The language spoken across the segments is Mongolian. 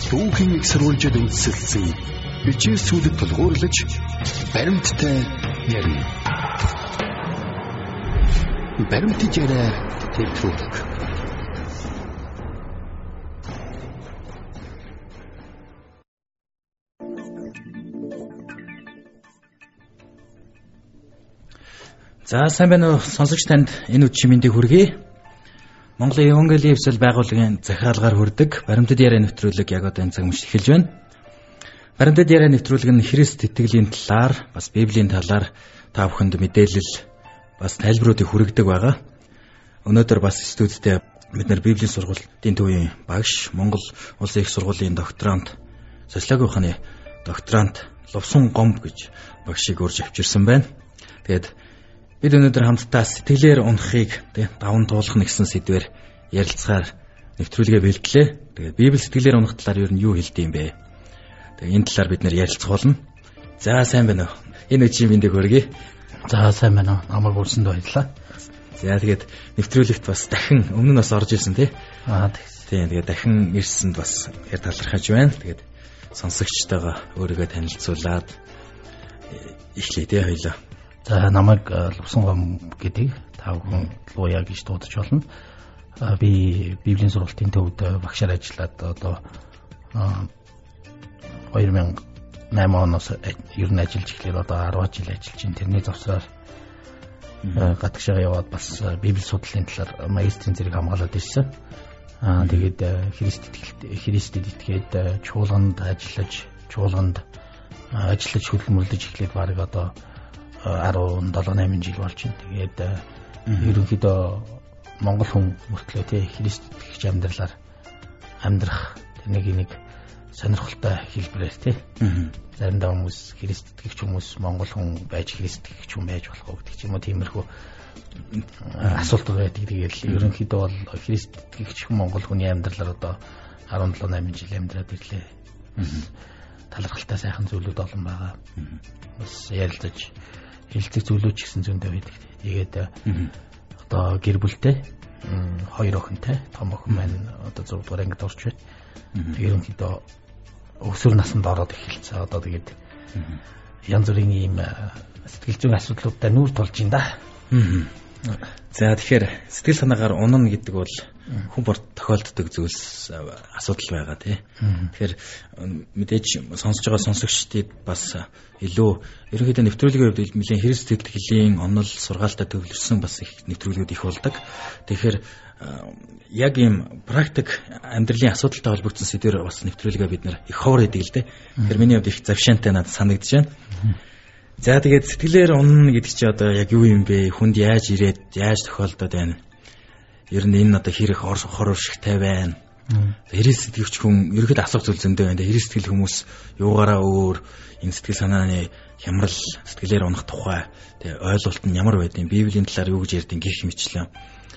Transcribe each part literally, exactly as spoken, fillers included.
Дүүхийн их сурвалжид үндэслэлсэн хичээлсүүдэд тулгуурлаж баримттай ярина. Баримттай яриа нэвтрүүлэг. За сайн байна уу сонсогч танд энэ өдрийн мэндийг хүргэе. Монголын Евангелийн Эвсэл байгууллагын захиалгаар хүрдэг баримтат яриа нэвтрүүлэг яг одоо энэ цаг мөч эхэлж байна. Баримтат яриа нэвтрүүлэг нь Христ итгэлийн талаар бас Библийн талаар та бүхэнд мэдээлэл бас тайлбаруудыг хүргэдэг байгаа. Өнөөдөр бас студидтэй бид нар Библийн сургуулийн төвийн багш, Монгол Улсын их сургуулийн докторант, социологийн ухааны докторант Лувсан Гомб гэж багшийг урьж авчирсан байна. Тэгээд бид өнөөдөр хамтдаа сэтгэлээр унахыг даван туулах нэгсэн сэдвээр ярилцахаар нэвтрүүлгээ бэлдлээ. Тэгээд Библи сэтгэлээр унах талаар ер нь юу хэлдэг юм бэ? Тэгээд энэ талаар бид нэр ярилцах болно. За сайн байна уу? Энэ үчийн мэндийг хүргэе. За сайн байна уу? Намайг урьсанд баярлалаа. За тэгээд нэвтрүүлэгт бас дахин өмнө нь бас орж ирсэн тий. Аа тийм. Тэгээд дахин ирсэнд бас ихээр талархаж байна. Тэгээд сонсогчтойгоо өөрийгөө танилцуулаад эхлэе тий хоёлаа. За намайг Лувсан Гомб гэдэг та бүхэн Луя гэж дуудаж болно. Би Библийн сургуулийн төвд багшаар ажиллаад одоо хоёр мянга и осем оноос ер нь ажиллаж эхлээд одоо арван жил ажиллаж байна. Тэрний завсраар гадагшаа яваад бас Библи судлалын талаар магистрийн зэрэг хамгаалаад ирсэн. Аа тэгээд Христ итгэлд Христэд итгээд чуулганд ажиллаж, чуулганд ажиллаж хөдөлмөрлөж эхлээд баг одоо арван седем восемь жил болж байна. Тэгээд ерөнхийдөө Монгол хүн мөртлөө тий Христ итгэгч амьдралаар амьдрах тэрнийг нэг сонирхолтой хэлбэрээр тий. Заримдаа хүмүүс Христ итгэгч хүмүүс Монгол хүн байж Христ итгэгч хүн байж болох уу гэдэг ч юм уу тиймэрхүү асуулт байдаг. Тэгээд ерөнхийдөө бол Христ итгэгч хүн Монгол хүний амьдралаар одоо арван седем восемь жил амьдраад ирлээ. Талархалтай сайхан зүйлүүд олон байгаа. Бас ярилцаж хэлцэг зүйлүүд ч гэсэн зөндөө байдаг. Тэгээд одоо гэр бүлтэй хоёр охинтой, том охин маань одоо зургаан дугаар ангид орж байна. Ерөнхийдөө өсвөр наснд ороод эхэлсэн. Одоо тэгээд янз бүрийн ийм сэтгэл зүйн асуудлуудтай нүүр тулж байна да. За тэгэхээр сэтгэл санаагаар унана гэдэг бол хүн борт тохиолддог зүйлс асуудал байгаа тий. Тэгэхээр мэдээж сонсож байгаа сонсогчдод бас илүү ерөнхийдөө нэвтрүүлгийн хувьд нэлээд Христ итгэлийн онол сургаалтай төвлөрсөн бас их нэвтрүүлгүүд их болдог. Тэгэхээр яг ийм практик амьдралын асуудалтай холбогдсон сэдвэр бас нэвтрүүлгээ бид нэр их ховор хийдэг л дээ. Тэгэхээр миний хувьд их завшаантай надад санагдаж байна. За тэгээд сэтгэлээр унана гэдэг чи одоо яг юу юм бэ? Хүнд яаж ирээд, яаж тохиолдоод байна? Ер нь энэ одоо хэрэг хор уршигтай байна. Христ сэтгэвч хүн ерөөд асуух зүйл зөндөө байна. Христ сэтгэл хүмүүс юугаараа өөр энэ сэтгэл санааны хямрал, сэтгэлээр унах тухай тэг ойлголт нь ямар байдгийг Библийн талаар юу гэж ярьдгийг гэх мэтлээ.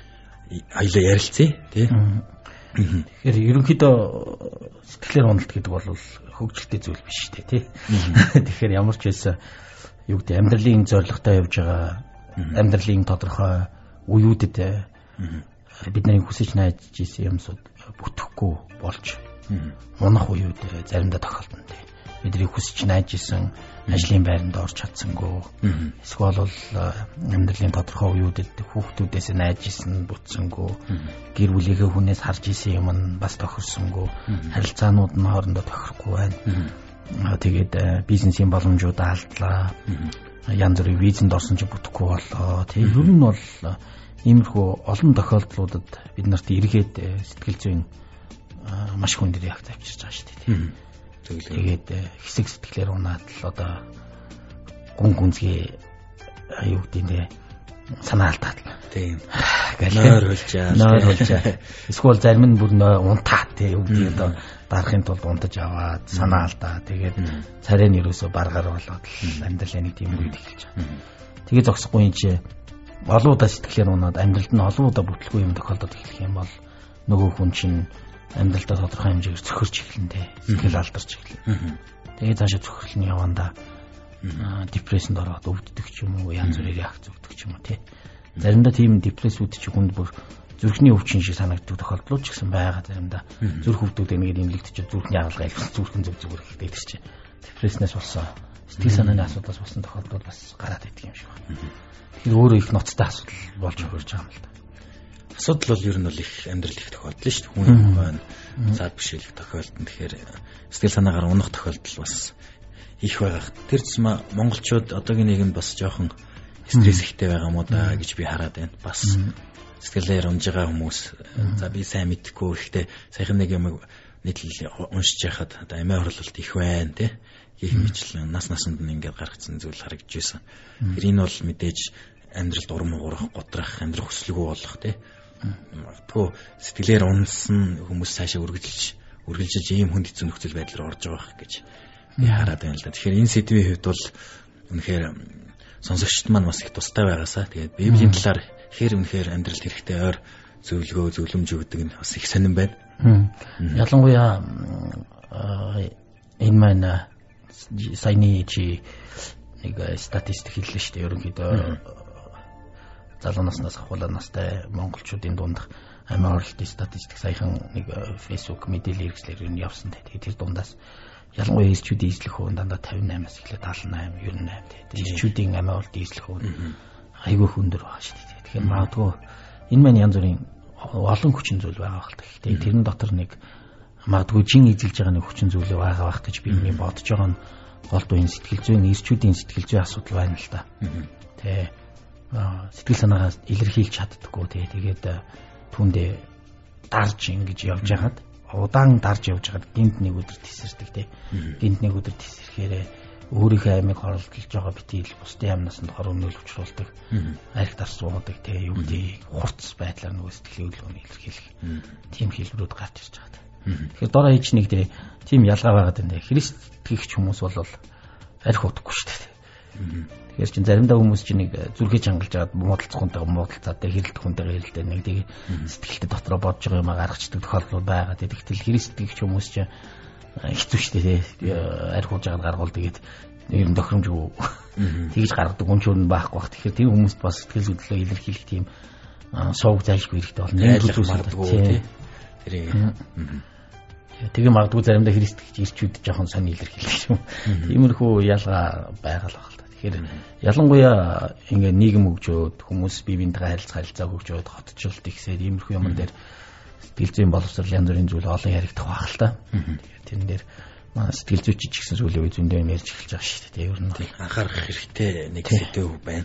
Аялаа ярилцъя тий. Тэгэхээр ерөнхийдөө сэтгэлээр уналт гэдэг бол хөгжилтэй зүйл биш шүү дээ тий. Тэгэхээр ямар ч байсан юу гэдэг амьдралын зорилготой явж байгаа амьдралын тодорхой үеүүдэд бидний хүсэж найдаж ирсэн юмсууд бүтэхгүй болж унах үеуд заримдаа тохиолдно тий. Бидний хүсэж найдаж ирсэн ажлын байранд орж чадсангүй эсвэл бол амьдралын тодорхой үеүүдэд хүүхдүүдээс найдаж ирсэн бүтсэнгүй гэр бүлийнхээ хүнээс харж ирсэн юм нь бас тохирсонгүй харилцаанууд нь хоорондоо тохирохгүй байна. Тэгээд бизнесийн боломжууд алдлаа. Янз бүрийн визэнд орсон ч бүтэхгүй боллоо. Тэгээд ер нь бол иймэрхүү олон тохиолдлуудад бид нарт эргээд сэтгэл зүйн маш хүнд реакц авчирч байгаа шүү дээ. Тэгээд хэсэг сэтгэлээр унаад л одоо гүн гүнзгий аюу гэдэг санаа алдаад. Тийм. Нойр хөлжээ. Нойр хөлжээ. Эсвэл зарим нь бүр унтаа тий юу гэдэг одоо дарахын тулд унтаж аваад санаа алдаа. Тэгээд царай нь ерөөсөө баргаар болоод амьдралын нэг тийм үед эхэлж байгаа. Тэгээд зогсохгүй юм чи олон удаа сэтгэлээр унаад амьдралд нь олон удаа бүтлгүй юм тохиолдоод эхлэх юм бол нөгөө хүн чинь амьдралдаа тодорхой хэмжээгээр цөхөрч эхэлнэ. Сэтгэл алдарч эхэлнэ. Тэгээд цаашаа цөхрлөн явандаа депрессэнд ороод өвддөг ч юм уу, янз бүрийн реакц өгдөг ч юм уу тий. Заримдаа тийм депресс үүд чи хүнд бүр зүрхний өвчин шиг санагддаг тохиолдлууд ч гэсэн байгаа заримдаа. Зүрх өвдүүд энийг имлэгдэж зүрхний агуулга айлгсан зүрхэн зөв зүгээр ихтэй тэр чинь депресснээс болсон сэтгэл санааны асуудлаас болсон тохиолдол бас гараад идэг юм шиг байна. Тэгэхээр өөрөө их ноцтой асуудал болж хөрж байгаа юм л да. Асуудал бол ер нь бол их амьдрал их тохиолдол шүү дээ. Хүн байна. Цаад бишэлэх тохиолдол. Тэгэхээр сэтгэл санаагаар унах тохиолдол бас их байгаа. Тэр зам монголчууд одоогийн нийгэмд бас жоохон стресс ихтэй байгаа мó да гэж би хараад байна. Бас сэтгэлээр унж байгаа хүмүүс за би сайн мэдхгүй ихтэй саяхан нэг юм нийтлэл уншиж яхад одоо амиа хорлолт их байна тий. Гэх мэтлэн нас насанд нь ингээд гаргацсан зүйл харагдж байсан. Тэр энэ бол мэдээж амьдралд урам уурах, готрах, амьдрах хүслгүй болох тий. Магадгүй сэтгэлээр унсан хүмүүс цаашаа үргэлжилж үргэлжилж ийм хүнд хэцүү нөхцөл байдлаар орж байгаа гэж би хараад байна л да. Тэгэхээр энэ сэдвийн хувьд бол үнэхээр сонсогчд маань бас их тустай байгаасаа тэгээд Библийн талаар хэр үнэхээр амьдралд хэрэгтэй ойр зөвлөгөө, зөвлөмж өгдөг нь бас их сонирн байна. Ялангуяа энэ маань саяны чи нэг статистик хэллээ шүү дээ. Ерөнхийдөө залуу наснаас ахуулаад настай монголчуудын дунд амиа хорлолтын статистик саяхан нэг Facebook мэдээлэл хэрэгслэр нь явсан те. Тэгээд тэр дундаас ялангуяа ирчүүдийн эзлэх хувь дандаа тавьж восьмоос эхлээд даалгавар восемь, ер нь восемь те. Ирчүүдийн амиа хорлолтын эзлэх хувь айгүй хүндэр байгаа шүү дээ. Тэгэхээр магадгүй энэ маань янз бүрийн олон хүчин зүйл байгаа хэл. Гэхдээ тэрэн дотор нэг магадгүй жин эзэлж байгаа нэг хүчин зүйл байгаа байх гэж би миний бодож байгаа нь голдуу энэ сэтгэл зүйн ирчүүдийн сэтгэл зүйн асуудал байна л да. Тэ сэтгэл санаагаа илэрхийлж чаддаггүй тий. Тэгээд түүндээ дарж ингэж явж хагаад удаан дарж явж хагаад гинт нэг өдөр тесэрдэг тий. Гинт нэг өдөр тесэрхээрээ өөрийнхөө аймаг хорлолж байгаа битгий бусдын амнасанд хор өнөөл учруулдаг. Арх дарс суудаг тий. Юу гэдэг хурц байдлаар нөгөө сэтгэлийн хөдөлгөөнийг илэрхийлэх. Тим хэлбэрүүд гарч ирж байгаа. Тэгэхээр дороо хийж нэг тийм ялгаа байгаад байна. Христ итгэгч хүмүүс бол арх утгагүй шүү дээ. Тэгэхээр чин заримдаа хүмүүс чинь нэг зүрхээ чангалж аваад муудалцахынтай муудалцаад хэрэлдэх хүнтэйгээ хэрэлдээ нэг тийм сэтгэлтэй дотроо бодож байгаа юм гаргацдаг тохиолдол байгаа. Тэгэхдээ Христ итгэгч хүмүүс чинь хэцүү шүү дээ. Арх ууж аваад гаргуул тэгээд ер нь тохиромжгүй тэгж гаргадаг хүн ч өөр нь байхгүй бах. Тэгэхээр тийм хүмүүст бас сэтгэл хөдлөлөө илэрхийлэх тийм сууг зайлшгүй хэрэгтэй болно. Нэг зүйлсмардгүй тий. Тэрийг тэгээ магадгүй заримдаа Христ гэж ирчүүд жоохон сонир илэрхийлэх юм. Иймэрхүү ялгаа байгаа л байна л да. Тэгэхээр ялангуяа ингээ нийгэм хөгжөөд хүмүүс бие биентэйгээ харилцах харилцаа хөгжөөд хотчлт ихсээд иймэрхүү юмн дээр сэтгэл зүйн боловсрол янз бүрийн зүйл олон яригдах байх л та. Тэрэн дээр манай сэтгэл зүйч ч гэсэн зүйлээ үе зөндөө ярьж эхэлж байгаа шүү дээ. Ер нь анхаарах хэрэгтэй нэг сэдв байна.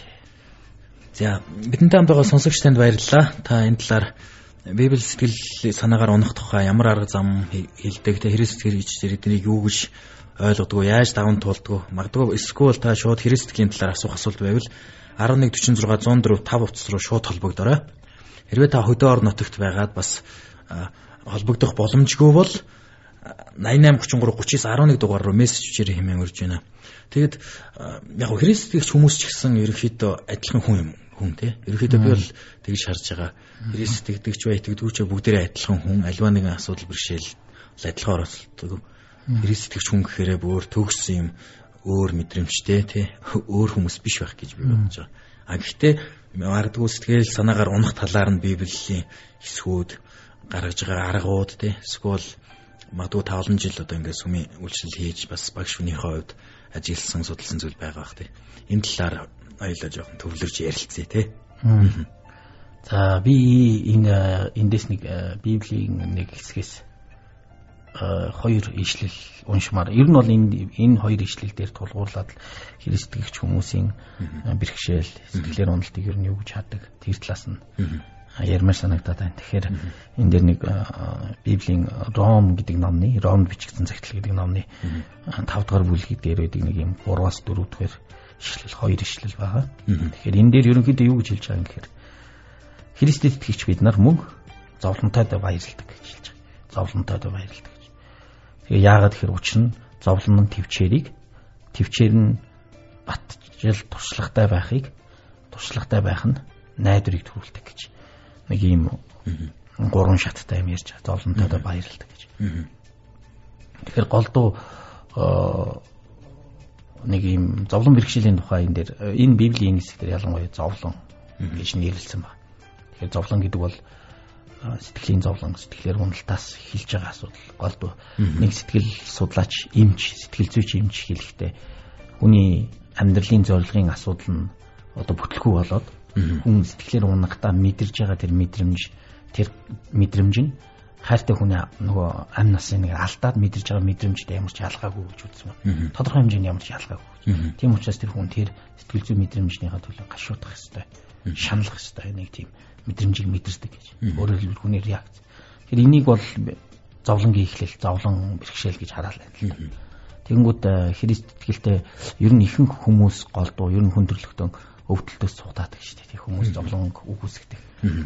За бидэнтэй хамт байгаа сонсогч танд баярлалаа. Та энэ талаар Библи сэтгэл санаагаар унах тухай ямар арга зам хэлдэг те Христ гэж тэрийг юу гэж ойлгодгоо яаж даван туулдгоо магадгүй эсвэл та шууд Христийн талаар асуух асуулт байвал one one four six one zero four five утас руу шууд холбогдорой. Хэрвээ та хөдөө орон нутагт байгаад бас холбогдох боломжгүй бол nine eight three three three nine one one дугаар руу мессеж бичээрэй хэмээн урьж байна. Тэгэд яг Христ гэж хүмүүс ч гэсэн ерөнхийдөө адилхан хүн юм. Хүн тий. Ерөнхийдөө би бол тэгж харж байгаа. Христ тэгдэгч бай тэгдэгч бүгдээрээ адилхан хүн, альва нэгэн асуудал бэрхшээл адилхан оролцдог. Христ тэгч хүн гэхээрээ бүр төгссөн юм, өөр мэдрэмжтэй тий. Өөр хүмүүс биш байх гэж би бодож байгаа. А гэхдээ магадгүй сэтгэл санаагаар унах талаар нь Библийн хэсгүүд гаргаж байгаа аргууд тий. Эсвэл магадгүй тавлан жил одоо ингээд сүмийн үйлчлэл хийж бас багш хүнийхээ хувьд ажилласан судалсан зүйл байгаа бах тий. Энэ талаар аялаа жоохон төвлөрж ярилцъя тий. За би энэ эндээс нэг Библийн нэг хэсгээс хоёр ишлэл уншмаар. Ер нь бол энэ энэ хоёр ишлэл дээр тулгуурлаад Христ гэгч хүмүүсийн бэрхшээл, сэтгэлээр уналтыг ер нь юу гэж хаадаг тэр талаас нь ярмаар санагдаад байна. Тэгэхээр энэ дээр нэг Библийн Ром гэдэг номны, Ромд бичигдсэн загтал гэдэг номны five дахь бүлэг дээр байдаг нэг юм three-аас four дахь ишлэл, хоёр ишлэл байгаа. Тэгэхээр энэ дээр ерөнхийдөө юу гэж хэлж байгаа юм гэхээр Христэд итгэгч бид нар мөн зовлонтойдоо баярлдаг гэж хэлж байгаа. Зовлонтойдоо баярлдаг гэж. Тэгээ яагаад гэхээр учир нь зовлон нь төвчээрийг, төвчээр нь батжил туршлагатай байхыг, туршлагатай байх нь найдварыг төрүүлдэг гэж. Нэг юм гурван шаттай юм ярьж байгаа. Зовлонтойдоо баярлдаг гэж. Тэгэхээр голдуу нэг юм зовлон бэрхшээлийн тухай энэ дээр энэ Библийн хэсгээр ялангуяа зовлон гэж нэрлэлсэн байна. Тэгэхээр зовлон гэдэг бол сэтгэлийн зовлон, сэтгэлээр уналтаас эхэлж байгаа асуудал. Голдуу нэг сэтгэл судлаач, эмч, сэтгэл зүйч эмч хэлэхдээ хүний амьдралын зорилгын асуудал нь одоо бүтлгүй болоод хүн сэтгэлээр унахдаа мэдэрж байгаа тэр мэдрэмж, тэр мэдрэмж нь хайртай хүний нөгөө амь насын нэг алдаад мэдэрж байгаа мэдрэмжтэй ямар ч ялгаагүй гэж үзсэн байна. Тодорхой хэмжээнд ямар ч ялгаагүй. Тийм учраас тэр хүн тэр сэтгэл зүй мэдрэмжнийхээ төлөө гашуудах хэрэгтэй, шаналх хэрэгтэй нэг тийм мэдрэмжийг мэдэрдэг гэж. Өөрөөр хэлбэл хүний реакц. Тэгэхээр энийг бол зовлонгийн эхлэл, зовлон бэрхшээл гэж хараал байна л да. Тэгэнгүүт Христ итгэлтэй ер нь ихэнх хүмүүс голдуу, ер нь хүн төрлөختөн өвдөлтөөс цугтаадаг шүү дээ. Хүмүүс зовлон үгүйсгдэг.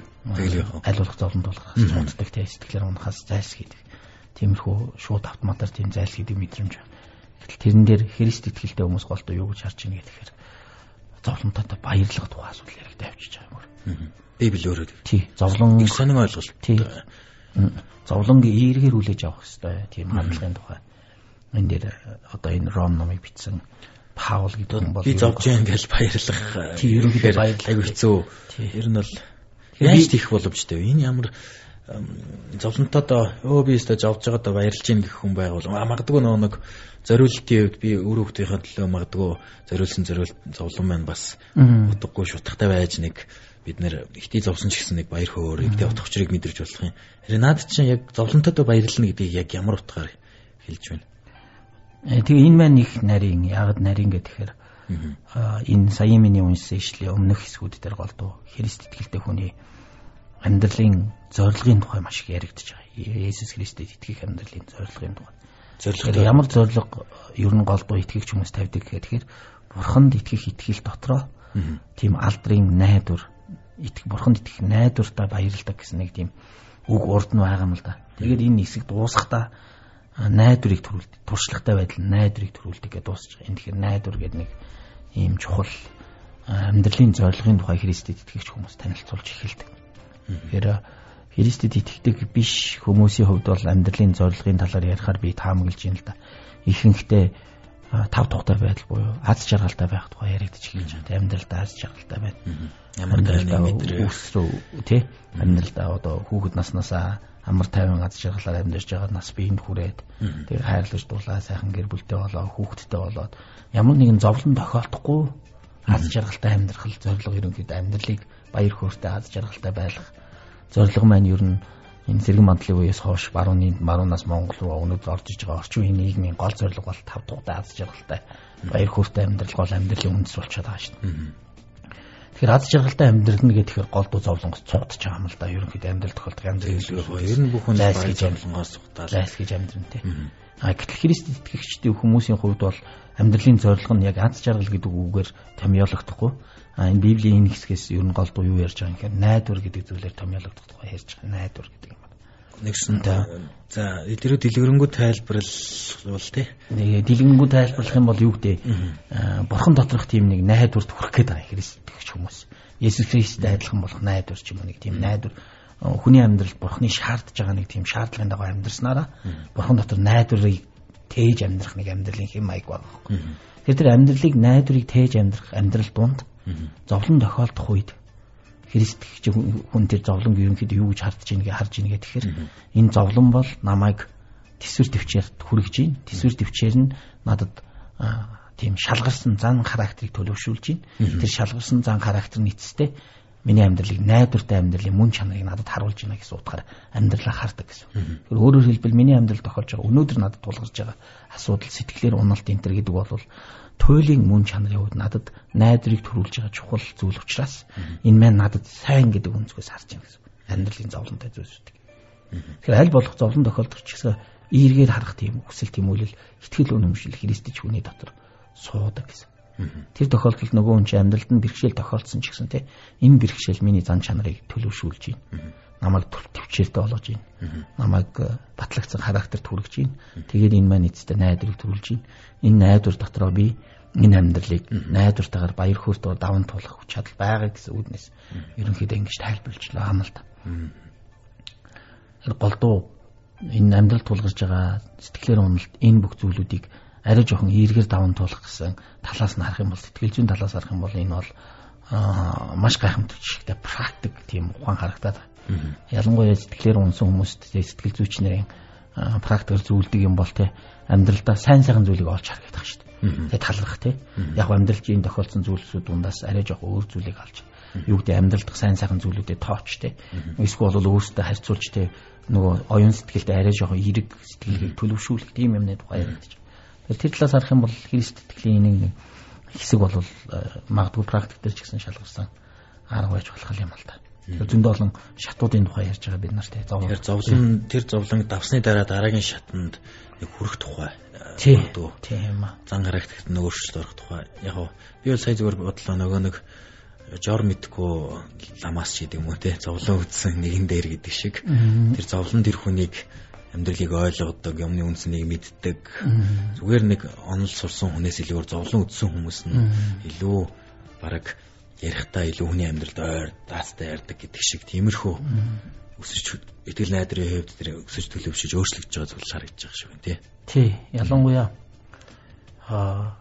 Аль болох зовлон тулахаас цугтдаг, тэ сэтгэлээр унахаас зайлсхийдэг. Тиймэрхүү шууд автоматар тийм зайлсхийдэг мэдрэмж байна. Гэтэл тэрэн дээр Христ итгэлтэй хүмүүс голдуу юу гэж харж байна гэхээр зовлонтой баярлах тухай асуудал яригдаа авчиж байгаа юм. Библи өөрөө тий зовлон их сонин ойлголт. Тий. Зовлонгийн эергээр хүлээж авах хэрэгтэй тийм хандлагын тухай. Энд дээр одоо энэ Ром номыг бичсэн Паул гэдэг хүн бол би зовж байгаа гэж баярлах. Тий ерөнхийдөө баярлах айгүй хэцүү. Ер нь бол яаж тийх боломжтой вэ? Энэ ямар зовлонтойдоо өө би өөртөө зовж байгаадаа баярлж гин гэх хүн байвал магадгүй нэг зориултын үед би өөр хүүхдийнхээ төлөө магадгүй зориулсан зориулт зовлон маань бас утгагүй шутгатай байж нэг бид нэр ихтэй зовсон ч гэсэн нэг баяр хөөр ихтэй утга учрыг мэдэрч болох юм. Харин наад чинь яг зовлонтойдоо баярлна гэдгийг яг ямар утгаар хэлж байна? Тэгээ энэ маань их нарийн ягд нарийн гэхээр энэ саяын миний уншсан ишлэлийн өмнөх хэсгүүд дээр голдуу Христ итгэлтэй хүний амьдралын зорилгын тухай маш их яригдж байгаа. Есүс Христэд итгэх амьдралын зорилгын тухай. Зорилго ямар зорилго ер нь голдуу итгэгч хүмүүс тавьдаг гэхээр бурханд итгэх итгэл дотроо тийм алдрын найдвар итгэх бурханд итгэх найдвартай баярлдаг гэсэн нэг тийм үг урд нь байгаа юм л да. Тэгээд энэ хэсэг дуусахдаа найдварыг төрүүлдэг, туршлагатай байдал найдварыг төрүүлдэг гэдээ дуусч байгаа. Энэ тэгэхээр найдвар гэдэг нэг ийм чухал амьдралын зорилгын тухай Христэд итгэгч хүмүүс танилцуулж эхэлдэг. Тэгэхээр Христэд итгэдэг биш хүмүүсийн хувьд бол амьдралын зорилгын талаар ярихаар би таамаглаж байна л да. Ихэнхдээ тав тухтай байдал буюу аз жаргалтай байх тухай яригдчих эхэлж байгаа. Амьдралдаа аз жаргалтай байна. Ямар нэгэн мэдрээ өсрөө тий амьдралдаа одоо хүүхэд наснаасаа амар тайван аз жаргалаар амьдарч байгаа нас биеинд хүрээд тэгээ хайрлаж дуулаа сайхан гэр бүлтэй болоо хүүхэдтэй болоод ямар нэгэн зовлон тохиолдохгүй аз жаргалтай амьдрах зорилго ерөнхийдөө амьдралыг баяр хөөртэй аз жаргалтай байлгах зорилго маань ер нь энэ зэрэг мандлын үеэс хойш барууны баруунаас Монгол руу өнөөдөр орж иж байгаа орчин үеийн нийгмийн гол зорилго бол тав тухтай аз жаргалтай баяр хөөртэй амьдрал гол амьдралын үндэс болчиход байгаа шүү дээ. Тэгэхээр аз жаргалтай амьдрал гэхээр голдуу зовлонгоос цугтж байгаа юм л да. Ерөнхийдөө амьдрал тохиолдох амьдрал ер нь бүх хүн зайлсхийж зовлонгоос цугтаал. Зайлсхийж амьдран тий. А гэтэл Христ итгэгчдийн хүмүүсийн хувьд бол амьдралын зорилго нь яг аз жаргал гэдэг үгээр томьёологдохгүй. А энэ Библийн энэ хэсгээс ер нь голдуу юу ярьж байгаа юм гэхээр найдвар гэдэг зүйлээр томьёологдох тухай ярьж байгаа. Найдвар гэдэг юм байна. Нэгсэн за эдгээр дэлгэрэнгүй тайлбарлал бол тий. Нэг дэлгэрэнгүй тайлбарлах юм бол юу гэдэг бурхан доторх тийм нэг найдварт хүрэх гээд байгаа Христ итгэгч хүмүүс. Есүс Христтэй адилхан болох найдвар ч юм уу нэг тийм найдвар хүний амьдралд бурханы шаардж байгаа нэг тийм шаардлагын дагуу амьдрснараа бурхан дотор найдварыг тээж амьдрах нэг амьдралын хэм маяг байгаа байхгүй. Тэгэхээр тэр амьдралыг найдварыг тээж амьдрах амьдрал дунд зовлон тохиолдох үед Христ хүн тэр зовлонг ерөнхийдөө юу гэж хардж ийнгээ харж ийнгээ тэгэхээр энэ зовлон бол намайг тэсвэр төвчээрт хүргэж ийн. Тэсвэр төвчээр нь надад тийм шалгарсан зан характерыг төлөвшүүлж ийн. Тэр шалгарсан зан характер нь эцэстээ миний амьдралыг найдвартай амьдралын мөн чанарыг надад харуулж байна гэсэн утгаараа амьдралаа хардаг гэсэн. Тэгэхээр өөрөөр хэлбэл миний амьдрал тохиолж байгаа өнөөдөр надад тулгарч байгаа асуудал сэтгэлээр уналт энэ төр гэдэг бол туйлын мөн чанарын хувьд надад найдварыг төрүүлж байгаа чухал зүйл учраас энэ маань надад сайн гэдэг өнцгөөс харж байна гэсэн. Амьдралын зовлонтой зүйлсүүд. Тэгэхээр аль болох зовлон тохиолдох ч гэсэн эргээр харах тийм хүсэл тэмүүлэл итгэл үнэмшил Христч хүний дотор суудаг гэсэн. Тэр тохиолдолд нөгөө хүн чинь амьдралд нь бэрхшээл тохиолдсон ч гэсэн те энэ бэрхшээл миний зан чанарыг төлөвшүүлж байна. Намайг төвчээртэй болгож байна. Намайг батлагдсан характер төрүүлж байна. Тэгээд энэ маань эцэстээ найдварыг төрүүлж байна. Энэ найдвар дотроо би энэ амьдралыг найдвартайгаар баяр хөөртэйгээр даван туулах хүч чадал байгаа гэсэн үгнээс ерөнхийдөө ингэж тайлбарлаж байгаа юм л та. Тэр голдуу энэ амьдрал тулгарч байгаа сэтгэлээр уналт энэ бүх зүйлүүдийг арай жоохон эргээр даван туулах гэсэн талаас нь харах юм бол сэтгэл зүйн талаас харах юм бол энэ бол аа маш гайхамшигтай практик тийм ухаан харагдаад байна. Ялангуяа сэтгэлээр унсан хүмүүст сэтгэл зүйч нарын практикээр зөвлөдөг юм бол те амьдралдаа сайн сайхан зүйлийг олж харагдах шүү дээ. Тэгээ талрах те. Яг амьдралын тохиолдсон зүйлсүүд дундаас арай жоох өөр зүйлийг алж юу гэдэг амьдралдах сайн сайхан зүйлүүдэд тооч те. Эсвэл бол өөртөө харьцуулж те нөгөө оюун сэтгэлд арай жоох эерэг сэтгэлийг төлөвшүүлэх тийм юмны тухай яригдчих. Тэр талаас харах юм бол Христ итгэлийн нэг хэсэг бол магадгүй практик дээр ч гэсэн шалгарсан арга байж болох юм л та. Тэр зөндөө олон шатуудын тухай ярьж байгаа бид нарт. Тэр зовлон тэр зовлонг давсны дараа дараагийн шатанд нэг хүрэх тухай. Тийм аа. Зан гарагт нэг өөрчлөлт орох тухай. Яг нь би бол сая зүгээр бодлоо нөгөө нэг жор мэдгүй ламаас ч гэдэг юм уу те зовлон үдсэн нэгэн дээр гэдэг шиг тэр зовлон тэр хүнийг амьдралыг ойлгодог, юмны үндснийг мэддэг. Зүгээр нэг онол сурсан хүнээс илүүр зовлон үдсэн хүмүүс нь илүү бараг ярихдаа илүү хүний амьдралд ойр даацтай ярьдаг гэдэг шиг тиймэрхүү өсөж итгэл найдрын хувьд тэр өсөж төлөвшөж өөрчлөгдөж байгаа зүйл харагдаж байгаа шиг байна тий. Тий, ялангуяа аа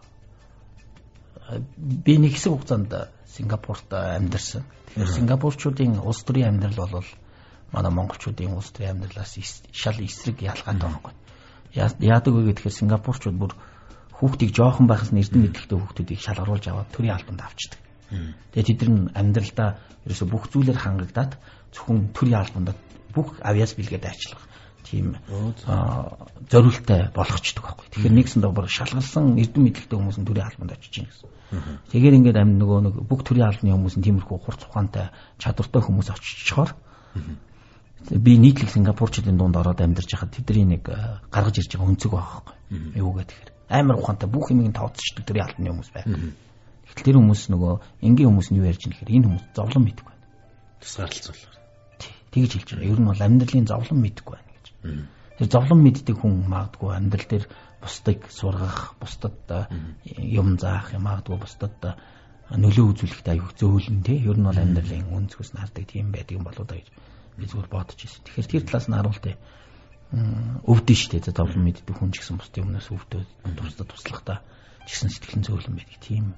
би нэг хэсэг хугацаанд Сингапурт амьдарсан. Тэгэхээр Сингапурчуудын улс төрийн амьдрал бол манай монголчуудын улс төрийн амьдралаас шал эсрэг ялгаатай байхгүй. Яадаг вэ гэхээр Сингапурчууд бүр хүүхдийг жоохон байхаас нь эрдэм мэдлэгтэй хүүхдүүдийг шалгаруулж аваад төрийн албанд авчдаг. Тэгээд тэд нар амьдралдаа ерөөсө бүх зүйлээр хангагдаад зөвхөн төрийн албанд бүх авьяас бэлгээд ажиллах тийм зориулттай болгочдөг байхгүй. Тэгэхээр нэгсэндээ бүр шалгалсан эрдэм мэдлэгтэй хүмүүс нь төрийн албанд очиж чинь гэсэн. Тэгэхээр ингээд амин нөгөө нэг бүх төрийн албаны хүмүүс нь тиймэрхүү хурц ухаантай чадвартай хүмүүс очичоор би нийтлэг Сингапурчуудын дунд ороод амьдарч байхад тэдний нэг гаргаж ирж байгаа өнцөг байгаа байхгүй. Юу гэдэг тэгэхээр амар ухаантай бүх юмыг тооцчихдаг төрийн албаны хүмүүс байна. Тэгэхээр тэр хүмүүс нөгөө энгийн хүмүүс нь юу ярьж байгаа гэхээр энэ хүмүүс зовлон мэддэг байна. Тусгаарлалцуулах. Тэгж хэлж байгаа. Ер нь бол амьдралын зовлон мэддэг байна гэж. Тэр зовлон мэддэг хүн магадгүй амьдрал дээр бусдыг сургах, бусдад юм заах, магадгүй бусдад нөлөө үзүүлэхдээ аюул зөөлөн тий. Ер нь бол амьдралын өнцгөөс нь хардаг тийм байдаг юм болоо да гэж би зүгээр бодож ирсэн. Тэгэхээр тэр талаас нь харуул тий. Өвдөн штэ зовлон мэддэг хүн ч гэсэн бусдын өмнөөс өвдөд тусдад туслахтаа ч гэсэн сэтгэлэн зөөлөн байдаг тийм.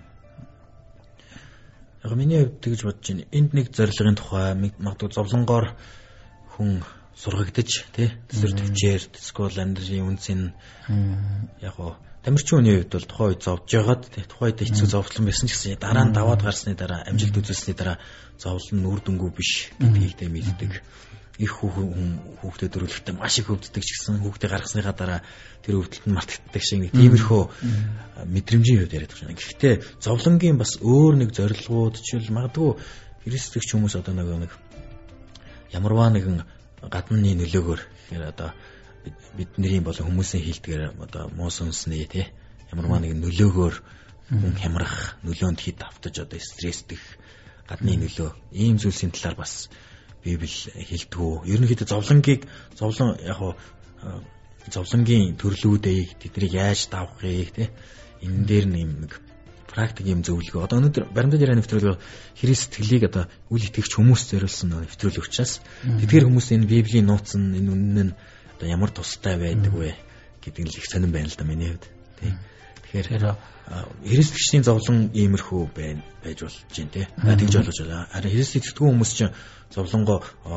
Яг миний хувьд тэгж бодож байна. Энд нэг зорилгын тухай магадгүй зовлонгоор хүн сургагдаж тий төсөр төвчээр эсвэл амьдралын үнцэн яг гоо тамирчин хүний хувьд бол тухайн үед зовж байгаад тий тухайн үед хэцүү зовлон байсан ч гэсэн дараа нь даваад гарсны дараа амжилт үзүүлсний дараа зовлон нүр дүнгүй биш гэдгийг тэ мэддэг. Их хүүхдэд төрөлхтөө маш их өвддөг ч гэсэн хүүхдээ гаргасныхаа дараа тэр өвдөлт нь мартагддаг шиг нэг тиймэрхүү мэдрэмжийн хувьд яриад байна. Гэхдээ зовлонгийн бас өөр нэг зорилгууд ч магадгүй христчч хүмүүс одоо нэг ямарваа нэгэн гадны нөлөөгөөр тэгэхээр одоо бидний болон хүмүүсийн хилдгээр одоо муу сүнсний тий ямарваа нэгэн нөлөөгөөр хүн хямрах, нөлөөнд хит автаж одоо стрессдэх гадны нөлөө ийм зүйлсийн талаар бас Библи хэлдэг. Ерөнхийдөө зовлонгийг зовлон яг хуу зовлонгийн төрлүүдээ тэднийг яаж давахыг тий энэ дээр нэг практик юм зөвлөгөө. Одоо өнөөдөр баримтат ярианы нэвтрүүлэг Христ сэтгэлийг одоо үл итгэгч хүмүүс зориулсан нэвтрүүлэг учраас тэдгээр хүмүүс энэ Библийн нууц нь энэ үнэн нь одоо ямар тустай байдаг вэ гэдэг нь л их сонирн байна л да миний хувьд тий. Тэгэхээр христчлийн зовлон иймэрхүү байна байж болж байна тий. Тэгж ойлгож байна. Харин христ итгэдэг хүмүүс чинь зовлонгоо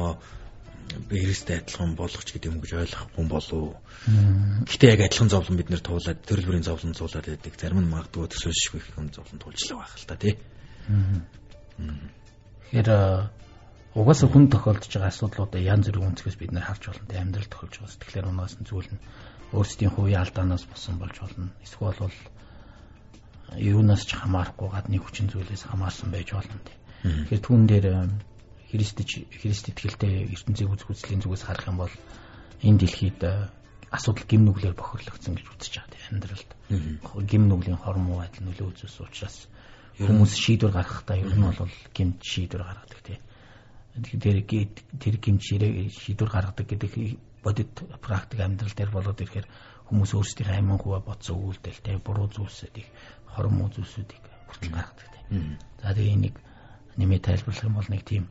би христтэй адилхан болгоч гэдэг юм гэж ойлгохгүй болов. Гэхдээ яг адилхан зовлон бид нэр туулаад төрөл бүрийн зовлон зуулаад байдаг. Зарим нь магадгүй төсөөлшгүй юм зовлон туулжлаа байх л та тий. Тэгэхээр угаасаа хүн тохиолдож байгаа асуудлуудаа янз бүрийн өнцгөөс бид нэр харж болно. Тэ амьдрал тохиолж байгаа сэтгэлээр унаас нь зүйл нь өөрсдийн хувийн алдаанаас болсон болж болно. Эсвэл бол юунаас ч хамаарахгүй гадны хүчин зүйлээс хамаарсан байж болно. Тэгэхээр түүн дээр христч христ итгэлтэй ертөнцийн үз хүслийн зүгээс харах юм бол энэ дэлхийд асуудал гим нүглээр бохирлогдсон гэж үзэж байгаа тийм амьдралд. Гим нүглийн хормоо адил нөлөө үзүүлсэн учраас хүмүүс шийдвэр гаргахдаа ер нь бол гимт шийдвэр гаргадаг тийм. Тэр тэр гимт шийдвэр гаргадаг гэдэг бодит практик амьдрал дээр болоод ирэхээр хүмүүс өөрсдийнхээ амин хуваа бодсон үйлдэл тийм буруу зүйлсүүдийг хормоо зүйлсүүдийг хүртэл гаргадаг тийм. За тэгээ энийг нэмээ тайлбарлах юм бол нэг тийм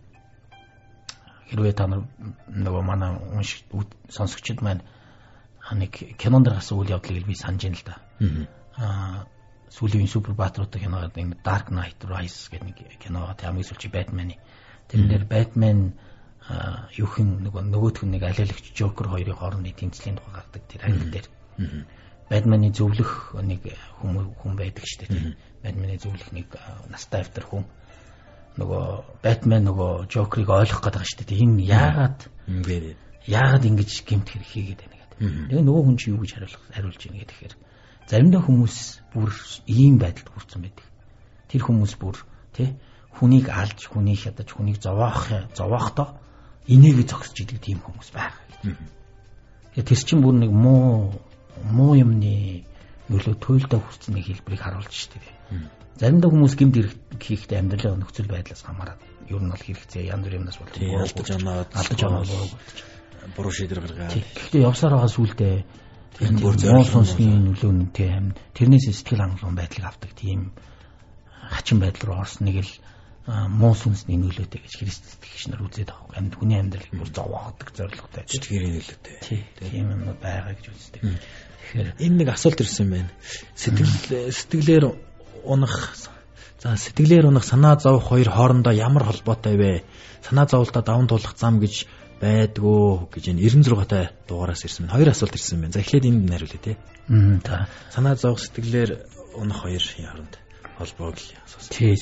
хэрвээ та нар нөгөө манай уншиж сонсогчд маань нэг кинонд гарсан үйл явдлыг би санаж байна л да. Аа сүүлийн супер баатруудын киногод ингэ Dark Knight Rises гэдэг нэг киногод хамгийн сүүлчийн Batman-ы тэрэн дээр Batman юу хэн нөгөө нөгөөх нь нэг алиалагч Joker хоёрын хоорондын тэмцлийн тухай гардаг тэр англи дээр. Batman-ы зөвлөх нэг хүн хүн байдаг шүү дээ. Batman-ы зөвлөх нэг настай автар хүн нөгөө Batman нөгөө Joker-ыг ойлгох гэдэг шүү дээ. Энэ яагаад яагаад ингэж гэмт хэрэг хийгээд байна гэдэг. Тэгээ нөгөө хүн чи юу гэж хариулах хариулж ийн гэхээр заримдаа хүмүүс бүр ийм байдалд хүрсэн байдаг. Тэр хүмүүс бүр тий хүнийг алж, хүнийг хядаж, хүнийг зовоох зовохдоо инээгээ зогсож идэг тийм хүмүүс байгаа. Тэгээ тэр чинь бүр нэг муу муу юмны нөлөө туйлдаа хүрсэн нэг хэлбэрийг харуулж штеп. Заримдаа хүмүүс гэмт хэрэг хийхдээ амьдралын нөхцөл байдлаас хамаарат ер нь бол хэрэгцээ янз бүрийн юмнаас болдог. Алдаж оноод алдаж оноод буруу шийдвэр гаргаад. Гэхдээ явсаар байгаа сүулдэ тэр бүр зөөр сонсны нөлөө нь тийм тэрнээс сэтгэл хангалуун байдлыг авдаг тийм хачин байдал руу орсныг л муу сүнсний нөлөөтэй гэж Христ итгэгч нар үзээд байгаа. Амьд хүний амьдралыг бүр зовоодог зорилготой. Сэтгэлийн нөлөөтэй. Тийм юм байгаа гэж үздэг. Тэгэхээр энэ нэг асуулт ирсэн байна. Сэтгэл сэтгэлээр унах за сэтгэлээр унах санаа зовох хоёр хоорондоо ямар холбоотой вэ? Санаа зовлтоо даван туулах зам гэж байдгүй гэж энэ девяносто шестой дугаараас ирсэн байна. Хоёр асуулт ирсэн байна. За эхлээд энд хариулъя тий. Аа та. Санаа зовох сэтгэлээр унах хоёр хооронд холбоог асуусан. Тий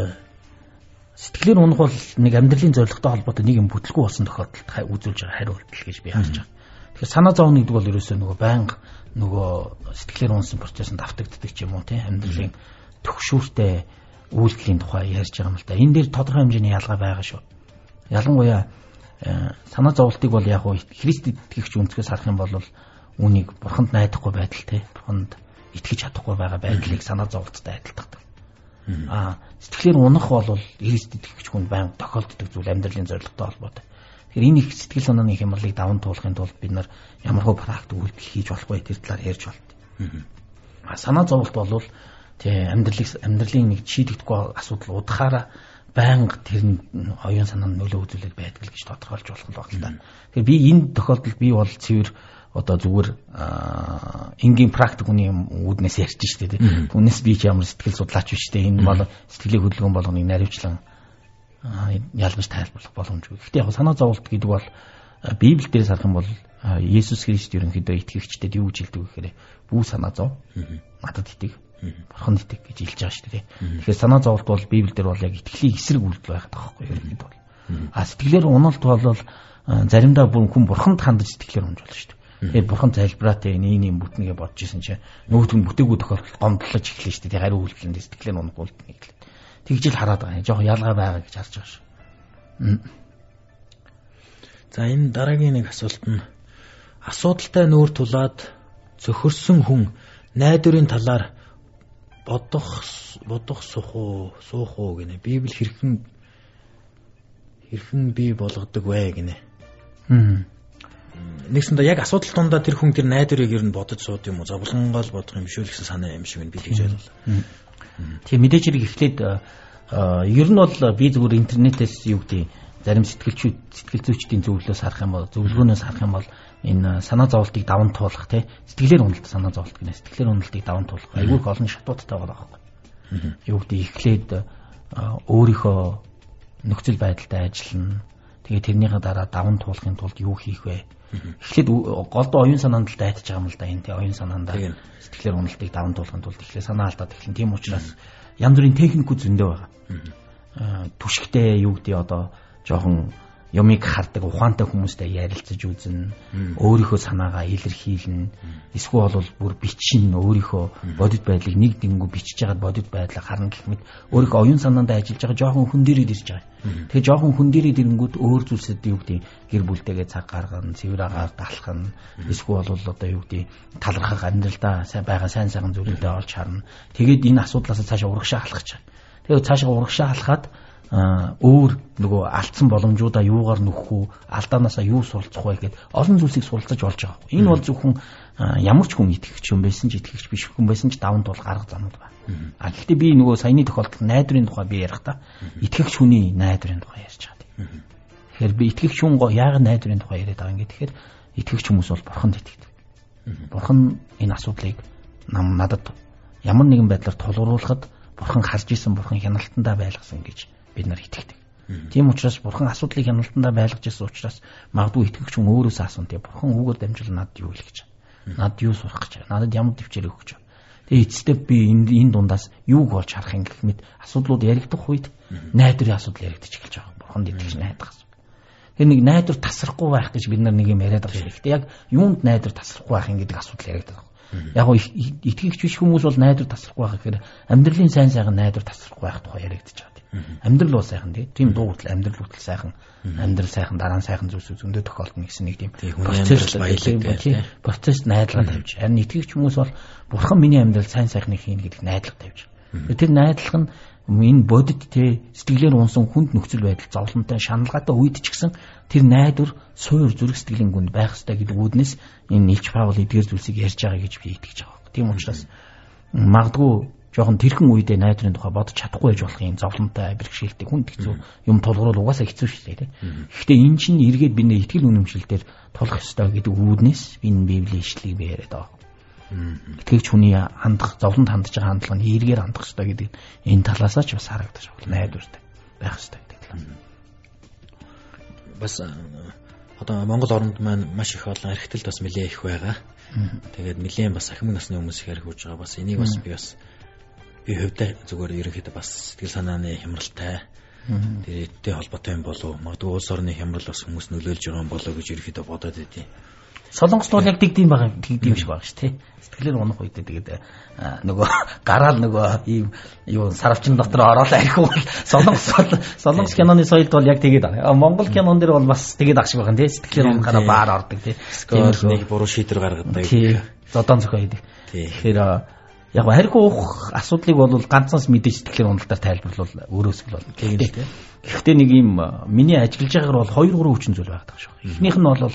сэтгэлээр унах бол нэг амьдралын зорилготой холбоотой нэг юм бүтлгүй болсон тохиолдолд үзүүлж байгаа хариулт гэж би харж байгаа. Тэгэхээр санаа зовно гэдэг бол ерөөсөө нөгөө байнга нөгөө сэтгэлээр унсан процессыг давтагддаг ч юм уу тий амьдралын төгшүүртэй үйлдэлийн тухай ярьж байгаа юм л да. Энэ дээр тодорхой хэмжээний ялгаа байгаа шүү. Ялангуяа санаа зовлтыг бол яг уу Христ итгэгч үндэскээс харах юм бол үүнийг бурханд найдахгүй байдал тий бурханд итгэж чадахгүй байгаа байдлыг санаа зовлттой адилтгадаг. Аа сэтгэлээр унах бол Христ итгэгч хүн байнга тохиолддог зүйл амьдралын зорилготой холбоотой. Тэгэхээр энэ их сэтгэл санааны хямралыг даван туулахын тулд бид нар ямархуу практик үйлдэл хийж болох вэ тэр талаар ярьж байна. Аа санаа зовлт бол тий амьдралыг амьдралын нэг шийдэгдэхгүй асуудал удахаараа байнга тэр оюун санаанд нөлөө үзүүлэх байдаг л гэж тодорхойлж болох л байна. Тэгэхээр би энэ тохиолдолд би бол цэвэр одоо зүгээр энгийн практик хүний үүднээс ярьж штэ тий. Түүнээс би ч ямар сэтгэл судлаач биш штэ. Энэ бол сэтгэлийн хөдөлгөөн болгоныг наривчлан ялгаж тайлбарлах боломжгүй. Гэхдээ яг санаа зовлт гэдэг бол Библиэл дээрээс харах юм бол Есүс Христ ерөнхийдөө итгэгчдэд юу гэж хэлдэг вэ гэхээр бүү санаа зов. Надад итэг. Бурханд итэг гэж хэлж байгаа шүү дээ. Тэгэхээр санаа зовлт бол Библиэл дээр бол яг итгэлийн эсрэг үйлдэл байгаад байгаа байхгүй ерөнхийдөө бол. А сэтгэлээр уналт бол заримдаа бүр хүн бурханд хандаж сэтгэлээр унж болно шүү дээ. Тэгээд бурхан залбираатай нэг юм бүтнэгээ бодож исэн чинь нөгөөдг нь бүтээгүү тохиолдолд гомдлож эхлэв шүү дээ. Тэгээд хариу үйлдэлэнд сэтгэлээр унах үйлдэл нэглээ. Тэгж л хараад байгаа юм. Жохон ялгаа байгаа гэж харж байгаа шүү. За энэ дараагийн нэг асуулт нь асуудалтай нүүр тулаад зөхөрсөн хүн найдварын талаар бодох бодох суух уу суух уу гинэ. Библи хэрхэн хэрхэн бий болгодог вэ гинэ. Нэгсэндээ яг асуудал тундаа тэр хүн тэр найдварыг ер нь бодож сууд юм уу? Зовлонгоо л бодох юм биш үү гэсэн санаа юм шиг би тэгж ойлголоо. Тийм мэдээж хэрэг эхлээд ер нь бол би зүгээр интернетээс юу гэдэг зарим сэтгэлчүүд сэтгэл зүйчдийн зөвлөлөөс харах юм бол зөвлөгөөнөөс харах юм бол энэ санаа зовлтыг даван туулах тий сэтгэлээр уналт санаа зовлт гэнэ сэтгэлээр уналтыг даван туулах айгүй олон шатуудтай байгаа байхгүй. Юу гэдэг эхлээд өөрийнхөө нөхцөл байдалтай ажиллана. Тэгээ тэрнийхээ дараа даван туулахын тулд юу хийх вэ? Эхлээд голдоо оюун санаанд л дайтаж байгаа юм л да энэ тий оюун санаанд сэтгэлээр уналтыг даван туулахын тулд эхлээд санаа алдаад эхлэн тийм учраас янз бүрийн техникүүд зөндөө байгаа. Түшигтэй юу гэдэг одоо жоохон юмыг хардаг ухаантай хүмүүстэй ярилцаж үзнэ, өөрийнхөө санаагаа илэрхийлнэ, эсвэл бол бүр бичнэ, өөрийнхөө бодит байдлыг нэг дэнгүү бичиж байгаад бодит байдлаа харна гэх мэт өөрийнхөө оюун санаанд ажиллаж байгаа жоохон хүн дээрээ ирж байгаа. Тэгээ жоохон хүн дээрээ ирэнгүүт өөр зүйлсэд юу гэдэг гэр бүлтэйгээ цаг гаргана, цэвэр агаар далхана, эсвэл бол одоо юу гэдэг талархах амьдралдаа сайн байгаа сайн сайхан зүйлүүдэд олж харна. Тэгээд энэ асуудлаас цаашаа урагшаа алхах гэж. Тэгээд цаашаа урагшаа алхаад өөр нөгөө алдсан боломжуудаа юугаар нөхөх үү, алдаанаасаа юу суралцах вэ гэд олон зүйлсийг суралцаж болж байгаа. Энэ бол зөвхөн ямар ч хүн итгэгч юм байсан ч итгэгч биш хүн байсан ч даван тул гарга замууд байна. А гэхдээ би нөгөө саяны тохиолдолд найдварын тухай би ярих та итгэгч хүний найдварын тухай ярьж байгаа. Тэгэхээр би итгэгч хүн яагаад найдварын тухай яриад байгаа юм гэхээр итгэгч хүмүүс бол бурханд итгэдэг. Бурхан энэ асуудлыг нам надад ямар нэгэн байдлаар тулгуурлахад бурхан харж исэн, бурхан хяналтандаа байлгасан гэж бид нар итгэдэг. Тийм учраас бурхан асуудлыг хяналтандаа байлгаж исэн учраас магадгүй итгэгч хүн өөрөөсөө асуун тий бурхан үгээр дамжуулан надад юу хэлэх гэж байна? Надад юу сурах гэж байна? Надад ямар төвчээр өгөх гэж байна? Тэгээ эцэстээ би энэ энэ дундаас юуг олж харах юм гэх мэт асуудлууд яригдах үед найдварын асуудал яригдчих эхэлж байгаа. Бурханд итгэж найдах асуудал. Тэр нэг найдвар тасрахгүй байх гэж бид нар нэг юм яриад байгаа шүү. Гэхдээ яг юунд найдвар тасрахгүй байх юм гэдэг асуудал яригддаг. Яг гоо итгэгч биш хүмүүс бол найдвар тасрахгүй байх гэхээр амьдралын сайн сайхан найдвар тасрахгүй байх тухай яригдчих байгаа. Амьдрал бол сайхан тийм дуу хүртэл амьдрал хүртэл сайхан амьдрал сайхан дараа нь сайхан зүйлс зөндөө тохиолдно гэсэн нэг тийм процесс баялаг процесс найдлага тавьж харин итгэгч хүмүүс бол бурхан миний амьдрал сайн сайхныг хийн гэдэг найдлага тавьж тэр найдлага нь энэ бодит те сэтгэлээр унсан хүнд нөхцөл байдал зовлонтой шаналгаатай үед ч гэсэн тэр найдвар суур зүрх сэтгэлийн гүнд байх ёстой гэдэг үүднээс энэ Илч Паул эдгээр зүйлсийг ярьж байгаа гэж би итгэж байгаа. Тийм учраас магадгүй жоохон тэрхэн үедээ найдварын тухай бодож чадахгүй байж болох юм зовлонтой бэрхшээлтэй хүнд хэцүү юм тулгуур угаасаа хэцүү шүү дээ тийм. Гэхдээ энэ чинь эргээд бид нэ итгэл үнэмшилтээр тулах ёстой гэдэг үүднээс энэ Библийн ишлэгийг би яриад байгаа. Итгэгч хүний хандах зовлонд хандж байгаа хандлага нь эргээр хандах ёстой гэдэг энэ талаасаа ч бас харагдаж байна. Найдвартай байх ёстой гэдэг талаас. Бас одоо Монгол оронд маань маш их олон архитэлт бас нэлээ их байгаа. Тэгээд нэлээд бас ахмад насны хүмүүс их архиж байгаа. Бас энийг бас би бас би хөвдөө зүгээр ерөнхийдөө бас сэтгэл санааны хямралтай тэртэй холбоотой юм болов. Магадгүй улс орны хямрал бас хүмүүс нөлөөлж байгаа юм болов гэж ерөнхийдөө бодоод байдیں۔ Солонгост бол яг тэгдэм байгаа тэгдэм шиг байгаа шүү тий. Сэтгэлээр унах үед тэгээд нөгөө гараал нөгөө ийм юу сарвчин дотор ороод архив бол солонгос солонгос киноны соёлд бол яг тэгээд байна. Монгол кинон дэр бол бас тэгээд ах шиг байгаа тий. Сэтгэлээр унахаараа баар ордог тий. Тийм нэг буруу шийдвэр гаргадаг. Тий. Зодон зохио хийдэг. Тэгэхээр яг харьцаа уух асуудлыг бол ганцаас мэдээж сэтгэлээр уналтаар тайлбарлал өөрөөс л болно. Гэхдээ нэг ийм миний ажиллаж байгаагаар бол хоёр гурван хүчин зүйл байдаг шүү. Эхнийх нь бол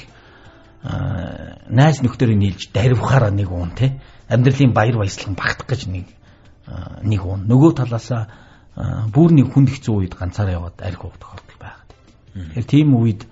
найз нөхдөөрөө нийлж даривхаараа нэг уун те амьдралын баяр баясгалан багтах гэж нэг нэг уун нөгөө талаасаа бүр нэг хүнд хэцүү үед ганцаараа яваад арх уух тохиолдол байгаад. Тэгэхээр тийм үед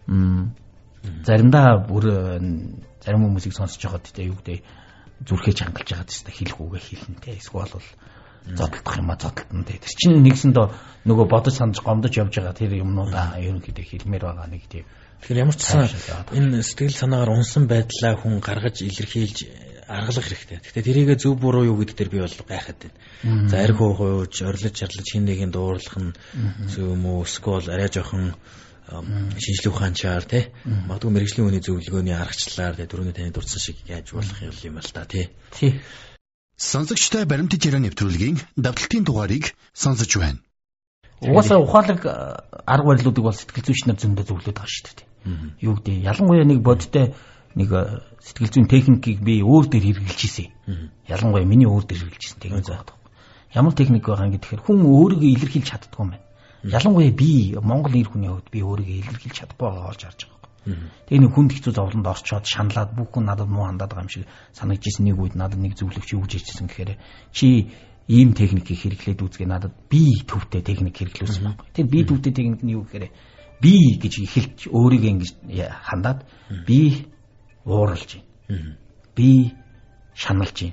заримдаа бүр зарим хүмүүсийг сонсож байгаад те юу гэдэг зүрхээ чангалж байгаа тест хэлэх үгээ хэлнэ те эсвэл бол зодтолдох юм а зодтолтно те тэр чинь нэгсэндээ нөгөө бодож санаж гомдож явж байгаа тэр юмнуудаа ерөнхийдөө хэлмээр байгаа нэг тийм. Тэгэхээр ямар ч сан энэ сэтгэл санаагаар унсан байдлаа хүн гаргаж илэрхийлж аргалах хэрэгтэй. Гэхдээ тэрийгэ зөв буруу юу гэдэг дээр би бол гайхаад байна. За арх ууж, орилж, чарлаж хин нэгийн дуурлах нь зөв юм уу? Эсвэл арай жоохон шинжлэх ухаанчаар тий магадгүй мэрэгжлийн үний зөвлөгөөний аргачлалаар тий дөрөвний таны дурдсан шиг яаж болох юм л та тий. Тий. Сонсогчтой баримтат яриа нэвтрүүлгийн давталтын дугаарыг сонсож байна. Угаасаа ухаалаг арга барилуудыг бол сэтгэл зүйч нар зөндөө зөвлөд байгаа шүү дээ. Юу гэдэг ялангуяа нэг бодтой нэг сэтгэл зүйн техникийг би өөр дээр хэрэгжилж ирсэн. Ялангуяа миний өөр дээр хэрэгжилсэн техник байдаг. Ямар техник байгаа юм гэхээр хүн өөрийгөө илэрхийлж чаддгүй юм байна. Ялангуяа би Монгол эр хүний хувьд би өөрийгөө илэрхийлж чадахгүй байгаа олж харж байгаа. Тэгээ нэг хүнд хэцүү зовлонд орчоод шаналаад бүх хүн надад муу хандаад байгаа юм шиг санагдчихсэн нэг үед надад нэг зөвлөгч юу гэж хэлсэн гэхээр чи ийм техникийг хэрэглээд үзгээ надад би төвтэй техник хэрэглүүлсэн байна. Тэр би төвтэй техник нь юу гэхээр би гэж эхэлж өөрийгөө ингэж хандаад би ууралж байна. Би шаналж байна.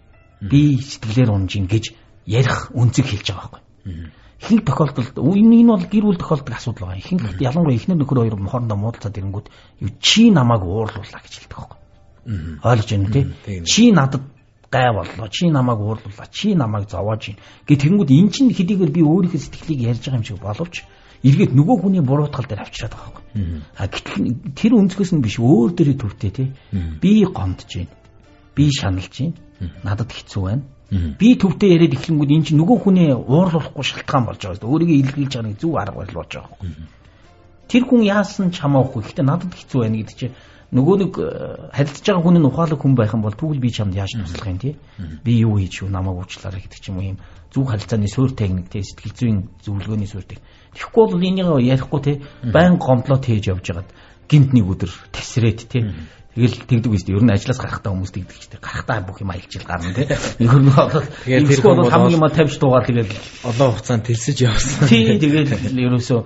Би сэтгэлээр унж байна гэж ярих үнцэг хэлж байгаа байхгүй. Ихэнх тохиолдолд энэ энэ бол гэр бүл тохиолддог асуудал байгаа. Ихэнх ялангуяа эхнэр нөхөр хоёр хоорондоо муудалцаад ирэнгүүт юу чи намайг уурлууллаа гэж хэлдэг байхгүй. Ойлгож байна тий? Чи надад гай боллоо. Чи намайг уурлууллаа. Чи намайг зовоож байна. Гэт тэнгүүд эн чинь хэдийгээр би өөрийнхөө сэтгэлийг ярьж байгаа юм шиг боловч эргээд нөгөө хүний буруутгал дээр авчираад байгаа байхгүй. А гэтэл тэр өнцгөөс нь биш өөр дээрээ төвтэй тий. Би гомдож байна. Би шаналж байна. Надад хэцүү байна. Би төвтэй яриад эхлэнгүүд эн чинь нөгөө хүний уурлуулахгүй шалтгаан болж байгаа шүү дээ. Өөрийгөө илэрхийлж байгаа нэг зөв арга барил болж байгаа байхгүй. Тэр хүн яасан ч хамаахгүй. Гэхдээ надад хэцүү байна гэдэг чинь нөгөө нэг харилцаж байгаа хүн нь ухаалаг хүн байх юм бол тэгвэл би чамд яаж туслах юм тий? Би юу хийж юу намайг уучлаарай гэдэг ч юм уу юм зөв харилцааны суурь техник тий сэтгэл зүйн зөвлөгөөний суурь техник. Тэгэхгүй бол энийг ярихгүй тий байн гомдлоо тээж явж байгаад гинт нэг өдөр тесрээд тий тэгэл тэгдэг үст ер нь ажлаас гарахтаа хүмүүс тэгдэг ч тий гарахтаа бүх юм аялж ил гарна тий ер нь бол тэгээд тэр бол хамгийн юм тавьж дуугаад тэгэл олон хугацаанд тэлсэж явсан тий тэгээд ерөөсөө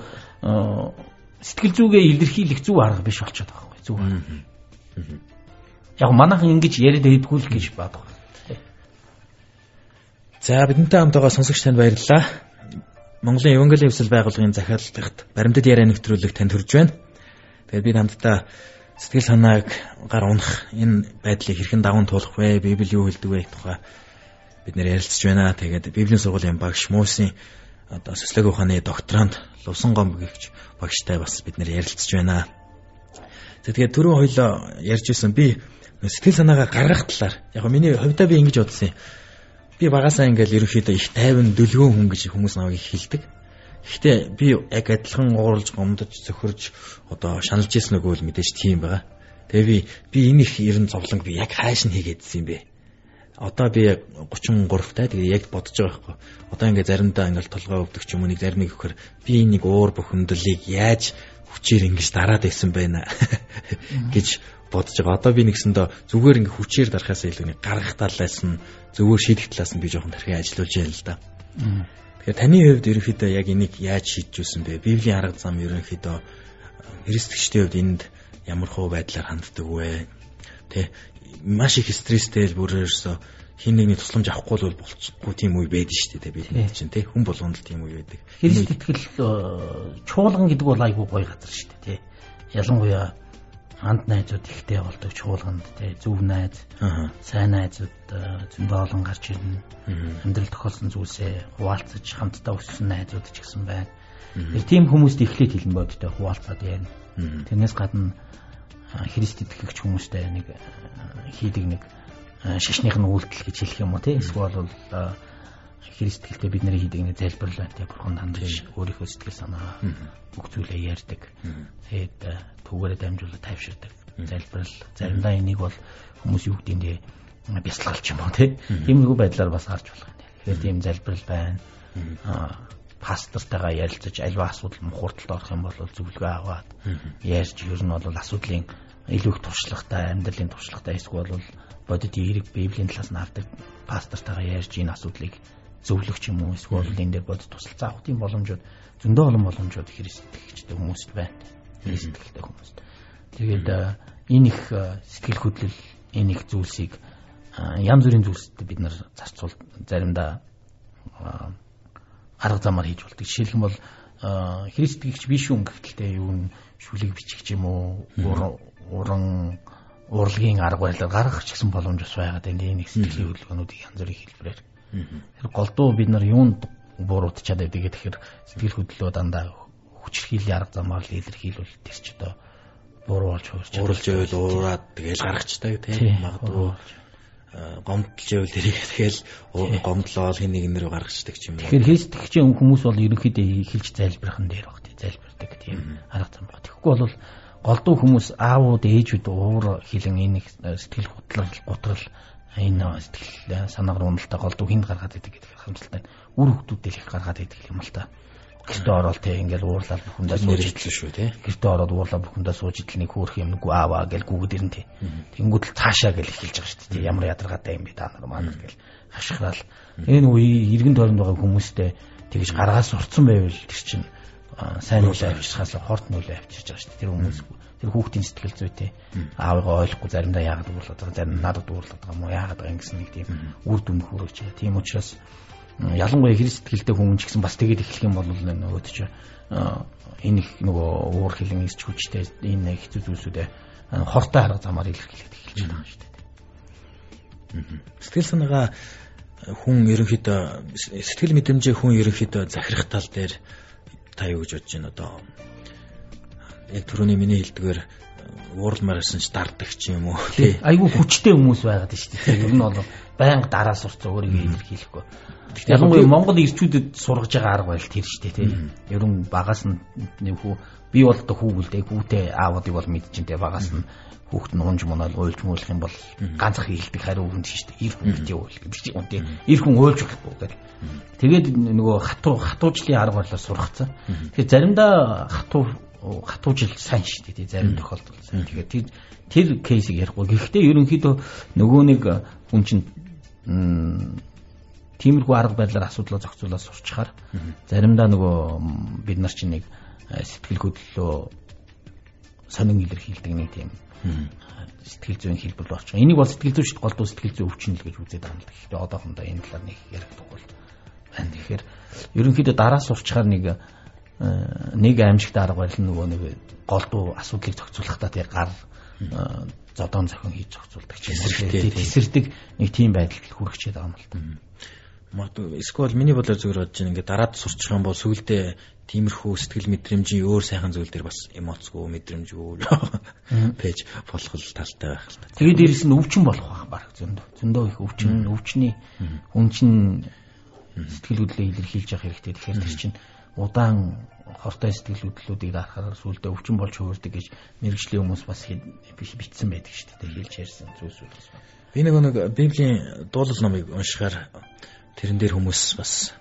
сэтгэл зүгээ илэрхийлэх зүг арга биш болчиход байгаа байхгүй зүг. Яг манайхан ингэж яриад байдгүй л гэж бадаг. За бидэнтэй хамт байгаа сонсогч танд баярлалаа. Монголын Евангелийн Эвсэл байгууллагын захиалгад баримтат яриа нэвтрүүлэг танд хүрж байна. Тэгээд бид хамтдаа сэтгэл санааг гар унах энэ байдлыг хэрхэн даван туулах вэ? Библи юу хэлдэг вэ гэх тухай бид нэр ярилцж байна. Тэгээд Библийн сургуулийн багш Мөсийн одоо социологи ухааны докторант Лувсан гомб гэгч багштай бас бид нэр ярилцж байна. Тэгээд түрүү хоёлоо ярьж исэн би сэтгэл санаагаа гаргах талаар яг миний хувьдаа би ингэж бодсон юм. Би багасаа ингээл ерөнхийдөө их тайван дүлгөөн хүн гэж хүмүүс намайг хэлдэг. Гэхдээ би яг адилхан ууралж, гомдож, зөхөрж одоо шаналж ирсэн нөгөө л мэдээж тийм байгаа. Тэгээ би би энэ их ерэн зовлон би яг хааш нь хийгээдсэн юм бэ? Одоо би гучин гурав тай тэгээ яг бодож байгаа байхгүй. Одоо ингээ заримдаа ингээл толгой өвдөх ч юм уу нэг зарим нэг өгөхөр би энийг уур бөхөндлийг яаж хүчээр ингэж дараад байсан байна гэж бодож байгаа. Одоо би нэгсэндээ зүгээр ингээ хүчээр дарахаас илүү нэг гаргах талаас нь зөвөр шийдэх талаас нь би жоохон тархи ажиллуулж яана л да. Тэгэхээр таны хувьд ерөнхийдөө яг энийг яаж шийдэж юусэн бэ? Библийн арга зам ерөнхийдөө христчдийн хувьд энд ямар хөө байдлаар ханддаг вэ? Тэ маш их стресстэй л бүрээрсө хин нэгний тусламж авахгүй бол болчихгүй тийм үе байдаг шүү дээ. Би хэлж чинь тэ хүн болгонд л тийм үе байдаг. Христ итгэл чуулган гэдэг бол айгүй гоё газар шүү дээ. Тэ ялангуяа анд найзууд ихтэй болдог чуулганд тий зөв найз сайн найзууд зөндөө олон гарч ирнэ. Амьдрал тохиолсон зүйлсээ хуваалцаж хамтдаа өссөн найзууд ч гэсэн байна. Тэр тийм хүмүүст эхлээд хэлэн бодтой хуваалцаад байна. Тэрнээс гадна Христ итгэгч хүмүүстэй нэг хийдэг нэг шашных нь үйлдэл гэж хэлэх юм уу тий эсвэл бол Христ итгэлтэй бид нэр хийдэг нэг залбирлаа тий бурхан хандаж өөрийнхөө сэтгэл санаа бүх зүйлээ ярьдаг. Тэгээд түүгээрээ дамжуулаад тайвширдаг. Залбирал заримдаа энийг бол хүмүүс юу гэдэг юм бэ? Бясалгалч юм уу тий? Тиймэрхүү байдлаар бас харж болох юм. Тэгэхээр тийм залбирал байна. Аа пастортайгаа ярилцаж альва асуудал мухурдалд орох юм бол зөвлөгөө аваад ярьж ер нь бол асуудлын илүү их туршлагатай, амьдралын туршлагатай эсвэл бол бодит эерэг Библийн талаас нь авдаг пастортайгаа ярьж энэ асуудлыг зөвлөх юм уу эсвэл энэ дээр бодит тусалцаа авах тийм боломжууд зөндөө олон боломжууд Христ итгэгчтэй хүмүүст байна. Христ итгэлтэй хүмүүст. Тэгээд энэ их сэтгэл хөдлөл, энэ их зүйлсийг янз бүрийн зүйлстэй бид нар зарцуул заримдаа арга замаар хийж болдог. Жишээлх юм бол Христ итгэгч биш хүн гэхдээ юу н шүлэг бичих юм уу, уран урлагийн арга барилаар гаргах ч гэсэн боломж бас байгаад энэ их сэтгэлийн хөдөлгөөнүүдийг янз бүрийн хэлбэрээр. Тэр голдуу бид нар юунд буруутчаад байдаг гэхээр сэтгэл хөдлөлөө дандаа хүчрхийллийн арга замаар л илэрхийлвэл тэр ч одоо буруу болж хуурч ууралж байвал уураад тэгэл гаргачдаг тийм магадгүй гомдлж байвал тэрийг тэгэл гомдлол хин нэг нэрөө гаргачдаг ч юм уу. Тэгэхээр хийсдэгчийн хүмүүс бол ерөнхийдөө хэлж зайлбархан дээр баг тийм зайлбардаг тийм арга зам баг. Тэгэхгүй бол голдуу хүмүүс аавууд ээжүүд уур хилэн энэ сэтгэл хөдлөл готрол энэ сэтгэл санаагаар уналтаа голдуу хинд гаргаад идэг гэдэг хамталтай үр хөвгүүдэл их гаргаад идэг юм л та. Гэртээ ороод тий ингээл уурлал бүхэндээ сууж идэл шүү тий. Гэртээ ороод уурлал бүхэндээ сууж идэл нэг хөөх юм нүггүй ааваа гэл гүгэд ирэн тий. Тэнгүүд л цаашаа гэл эхэлж байгаа шүү дээ. Ямар ядаргаатай юм бэ та нар маань гэл хашгираал. Энэ үе эргэн тойронд байгаа хүмүүстэй тэгж гаргаас сурцсан байвал тэр чинь сайн үйл авчирхаас хорт нүл авчирж байгаа шүү дээ. Тэр хүмүүс тэр хүүхдийн сэтгэл зүй тий. Аавыгаа ойлгохгүй заримдаа яагаад уурлаад байгаа зарим надад уурлаад байгаа юм уу яагаад байгаа гэсэн нэг тийм үр дүн хүрэж байгаа. Тийм учраас ялангуяа Христ итгэлтэй хүн ч гэсэн бас тэгээд эхлэх юм бол нөгөө ч энэ их нөгөө уур хилэн эсч хүчтэй энэ хэцүү зүйлсүүдээ хортой арга замаар илэрхийлээд эхэлж байгаа юм шүү дээ. Сэтгэл санаагаа хүн ерөнхийдөө сэтгэл мэдрэмжээ хүн ерөнхийдөө захирах тал дээр та юу гэж бодож байна одоо яг түрүүний миний хэлдгээр уурламаар ирсэн ч дарддаг ч юм уу тий. Айгүй хүчтэй хүмүүс байгаад шүү дээ. Ер нь бол байнга дараа сурцаа өөрийгөө илэрхийлэхгүй. Ялангуяа Монгол ирчүүдэд сургаж байгаа арга барил тэр шүү дээ тий. Ер нь багаас нь хүү би бол одоо хүүгэлдээ хүүтэй аавуудыг бол мэдчихээн тий багаас нь хүүхд нь унж мунаал уйлж муулах юм бол ганцхан хэлдэг хариу үгэнд шүү дээ. Ир хүн битээ уйл гэж юм тий. Ир хүн уйлж болохгүй гэдэг. Тэгээд нөгөө хатуу хатуужлын арга барилаар сургацсан. Тэгэхээр заримдаа хатуу хатуужил сайн шүү дээ тий зарим тохиолдолд сайн. Тэгэхээр тэр тэр кейсийг ярихгүй. Гэхдээ ерөнхийдөө нөгөө нэг хүн чинь тиймэрхүү арга байдлаар асуудлаа зохицуулаад сурчхаар заримдаа нөгөө бид нар чинь нэг сэтгэл хөдлөлөө сонин илэрхийлдэг нэг тийм сэтгэл зүйн хэлбэр болчих. Энийг бол сэтгэл зүйч голдуу сэтгэл зүйн өвчин л гэж үзээд байгаа юм л. Гэхдээ одоохондоо энэ талаар нэг яригдах бол байна. Тэгэхээр ерөнхийдөө дараа сурчгаар нэг нэг аимшигт арга барил нөгөө нэг голдуу асуудлыг зохицуулахдаа тэр гар зодон зохион хийж зохицуулдаг ч юм уу. Тесэрдэг нэг тийм байдалд хүрэх гээд байгаа юм л та. Магадгүй эсвэл миний бодлоор зүгээр бодож байна. Ингээд дараад сурчих юм бол сүулдэ тиймэрхүү сэтгэл мэдрэмжийн өөр сайхан зүйл дээр бас эмоцгүй мэдрэмжгүй пэйж болох л талтай байх л та. Тэгээд дээрэс нь өвчин болох байх баг зөндөө. Зөндөө их өвчин, өвчний хүн чинь сэтгэл хөдлөлөө илэрхийлж явах хэрэгтэй. Тэгэхээр тэр чинь удаан хортой сэтгэл хөдлөлүүдийг дарахаар сүулдэ өвчин болж хувирдаг гэж мэрэгжлийн хүмүүс бас бичсэн байдаг шүү дээ. Хэлж ярьсан зүйлс үү. Би нэг нэг Библийн дуулал номыг уншихаар тэрэн дээр хүмүүс бас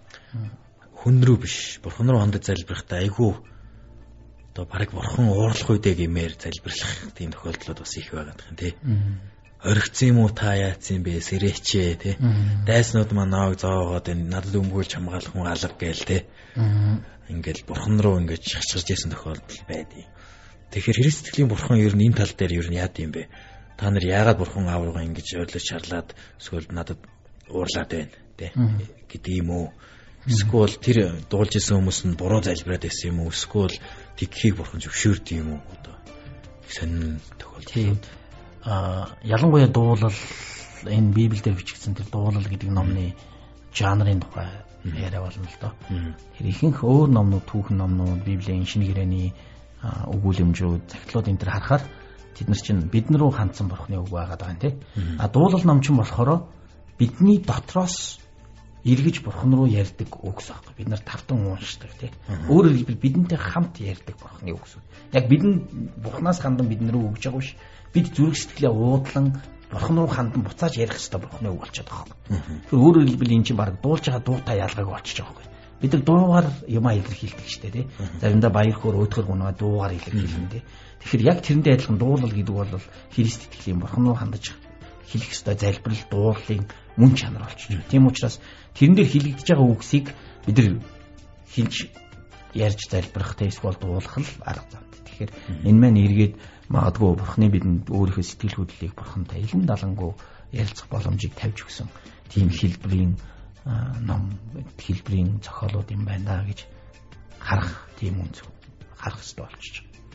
хүн рүү биш бурхан руу хандаж залбирахдаа айгүй одоо бараг бурхан уурлах үедээ гэмээр залбирлах тийм тохиолдлууд бас их байгаа гэх юм тий. Оригцсан юм уу та яатсан бэ сэрэчээ тий. Дайснууд маань нааг зоогоод энэ надад өмгөөлж хамгаалах хүн алга гээл тий. Ингээл бурхан руу ингэж хачгаж ясан тохиолдол байдیں۔ Тэгэхээр Христ сэтгэлийн бурхан ер нь энэ тал дээр ер нь яад юм бэ? Та нар яагаад бурхан аав руугаа ингэж ойлож шарлаад эсвэл надад уурлаад байна тий гэдэг юм уу? Эсвэл тэр дуулж исэн хүмүүс нь буруу залбираад байсан юм уу? Эсвэл тэгхийг бурхан зөвшөөрдөг юм уу? Одоо сонин тохиолдол. Аа ялангуяа дуулал энэ Библиэлд бичигдсэн тэр дуулал гэдэг номны жанрын тухай яриа болно л доо. Тэр ихэнх өөр номнууд, түүхэн номнууд, Библийн шинэ гэрээний өгүүлэмжүүд, захидлууд энэ төр харахаар тэд нар чинь бид нар руу хандсан бурхны үг байгаад байгаа юм тий. А дуулал ном чинь болохоор бидний дотроос эргэж бурхан руу ярьдаг үгс аахгүй. Бид нар тавтан уушдаг тий. Өөрөөр хэлбэл бидэнтэй хамт ярьдаг бурханы үгс. Яг бидэнд бурханаас хандан бид нар руу өгж байгаа биш. Бид зүрх сэтгэлээ уудлан бурхан руу хандан буцааж ярих хэрэгтэй бурханы үг болчиход байгаа юм. Тэр өөрөөр хэлбэл эн чинь баг дуулж байгаа дуутай ялгааг болчихж байгаа юм. Бид нар дуугаар юмаа илэрхийлдэг шүү дээ тий. Заримдаа баяр хөөр өтгөр гунаа дуугаар илэрхийлнэ тий. Тэгэхээр яг тэрэндээ адилхан дуулал гэдэг бол Христ итгэлийн бурхан руу хандаж хэлэх ёстой залбирал дуурлын мөн чанар болчихж байна. Тийм учраас тэрэн дээр хилэгдэж байгаа үгсийг бид нар хэлж ярьж залбирах эсвэл дуулах л арга зам. Тэгэхээр энэ маань эргээд магадгүй бурхны бидэнд өөрийнхөө сэтгэл хөдлөлийг бурхантай илэн далангуу ярилцах боломжийг тавьж өгсөн тийм хэлбэрийн ном хэлбэрийн зохиолууд юм байна гэж харах тийм үнц харах хэрэгтэй болчихж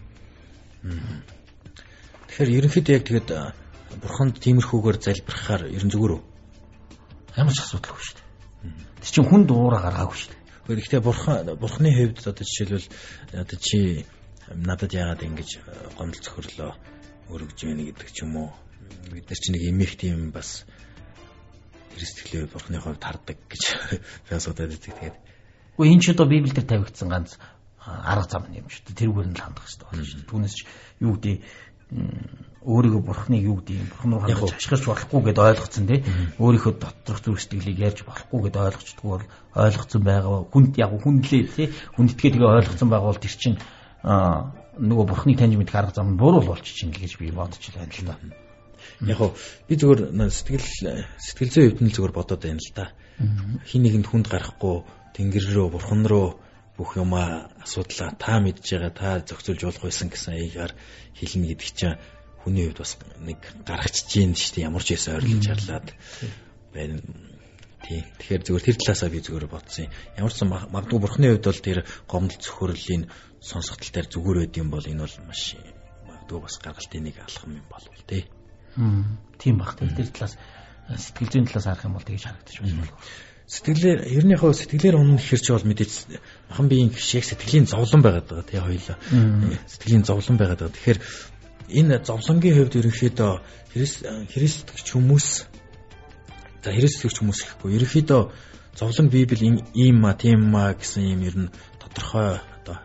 байна. Тэгэхээр ерөнхийдөө яг тэгээд бурханд тиймэрхүүгээр залбирахаар ерөн зүгээр үү? Ямар ч асуудалгүй шүү дээ. Тэр чинь хүн дуурай гаргаагүй шүү дээ. Гэхдээ бурхан бурханы хувьд одоо жишээлбэл одоо чи надад яагаад ингэж гомдол цохирлоо өргөж байна гэдэг ч юм уу. Бид нар чи нэг эмээх тийм бас Христчлээ бурханы хувьд хардаг гэж би асуудаг гэдэг. Тэгээд үгүй энэ ч одоо Библиэлд тавигдсан ганц арга зам юм шүү дээ. Тэрүүгээр нь л хандах хэрэгтэй байна шүү дээ. Түүнээс ч юу гэдэг өөрийгөө бурхныг юу гэдэг бурхан руу хандаж ашиглаж болохгүй гэдээ ойлгоцсон тий. Өөрийнхөө доторх зүрх сэтгэлийг ярьж болохгүй гэдээ ойлгочдгүй бол ойлгоцсон байгаа хүнд яг хүндлээ тий. Хүндэтгээ тэгээ ойлгоцсон байгаа бол тэр чинь нөгөө бурхныг таньж мэдэх арга зам нь буруу болчих чинь л гэж би бодож байна л да. Яг гоо би зүгээр сэтгэл сэтгэл зүйн хувьд нь зүгээр бодоод байна л да. Хин нэгэнд хүнд гарахгүй тэнгэр рүү бурхан руу бүх юмаа асуудлаа та мэдж байгаа та зохицуулж болох байсан гэсэн аягаар хэлнэ гэдэг чинь хүний хувьд бас нэг гаргачихж дээ шүү дээ ямар ч байсан ойрлож чарлаад байна. Тий. Тэгэхээр зүгээр тэр талаасаа би зүгээр бодсон юм. Ямар ч магадгүй бурхны хувьд бол тэр гомдол цөхрөлийн сонсох тал дээр зүгээр байд юм бол энэ бол маш магадгүй бас гаргалтын нэг алхам юм болов тий. Тийм баг. Тэр талаас сэтгэл зүйн талаас харах юм бол тэгж харагдаж байна. Сэтгэлээр ер нь яг сэтгэлээр унах хэрч бол мэдээж махан биеийн гişэг сэтгэлийн зовлон байгаад байгаа тий хоёулаа. Сэтгэлийн зовлон байгаад байгаа. Тэгэхээр энэ зовлонгийн хувьд ерөнхийдөө Христ Христч хүмүүс за Христч хүмүүс гэхгүй ерөнхийдөө зовлон Библи ийм ма тийм ма гэсэн юм ер нь тодорхой одоо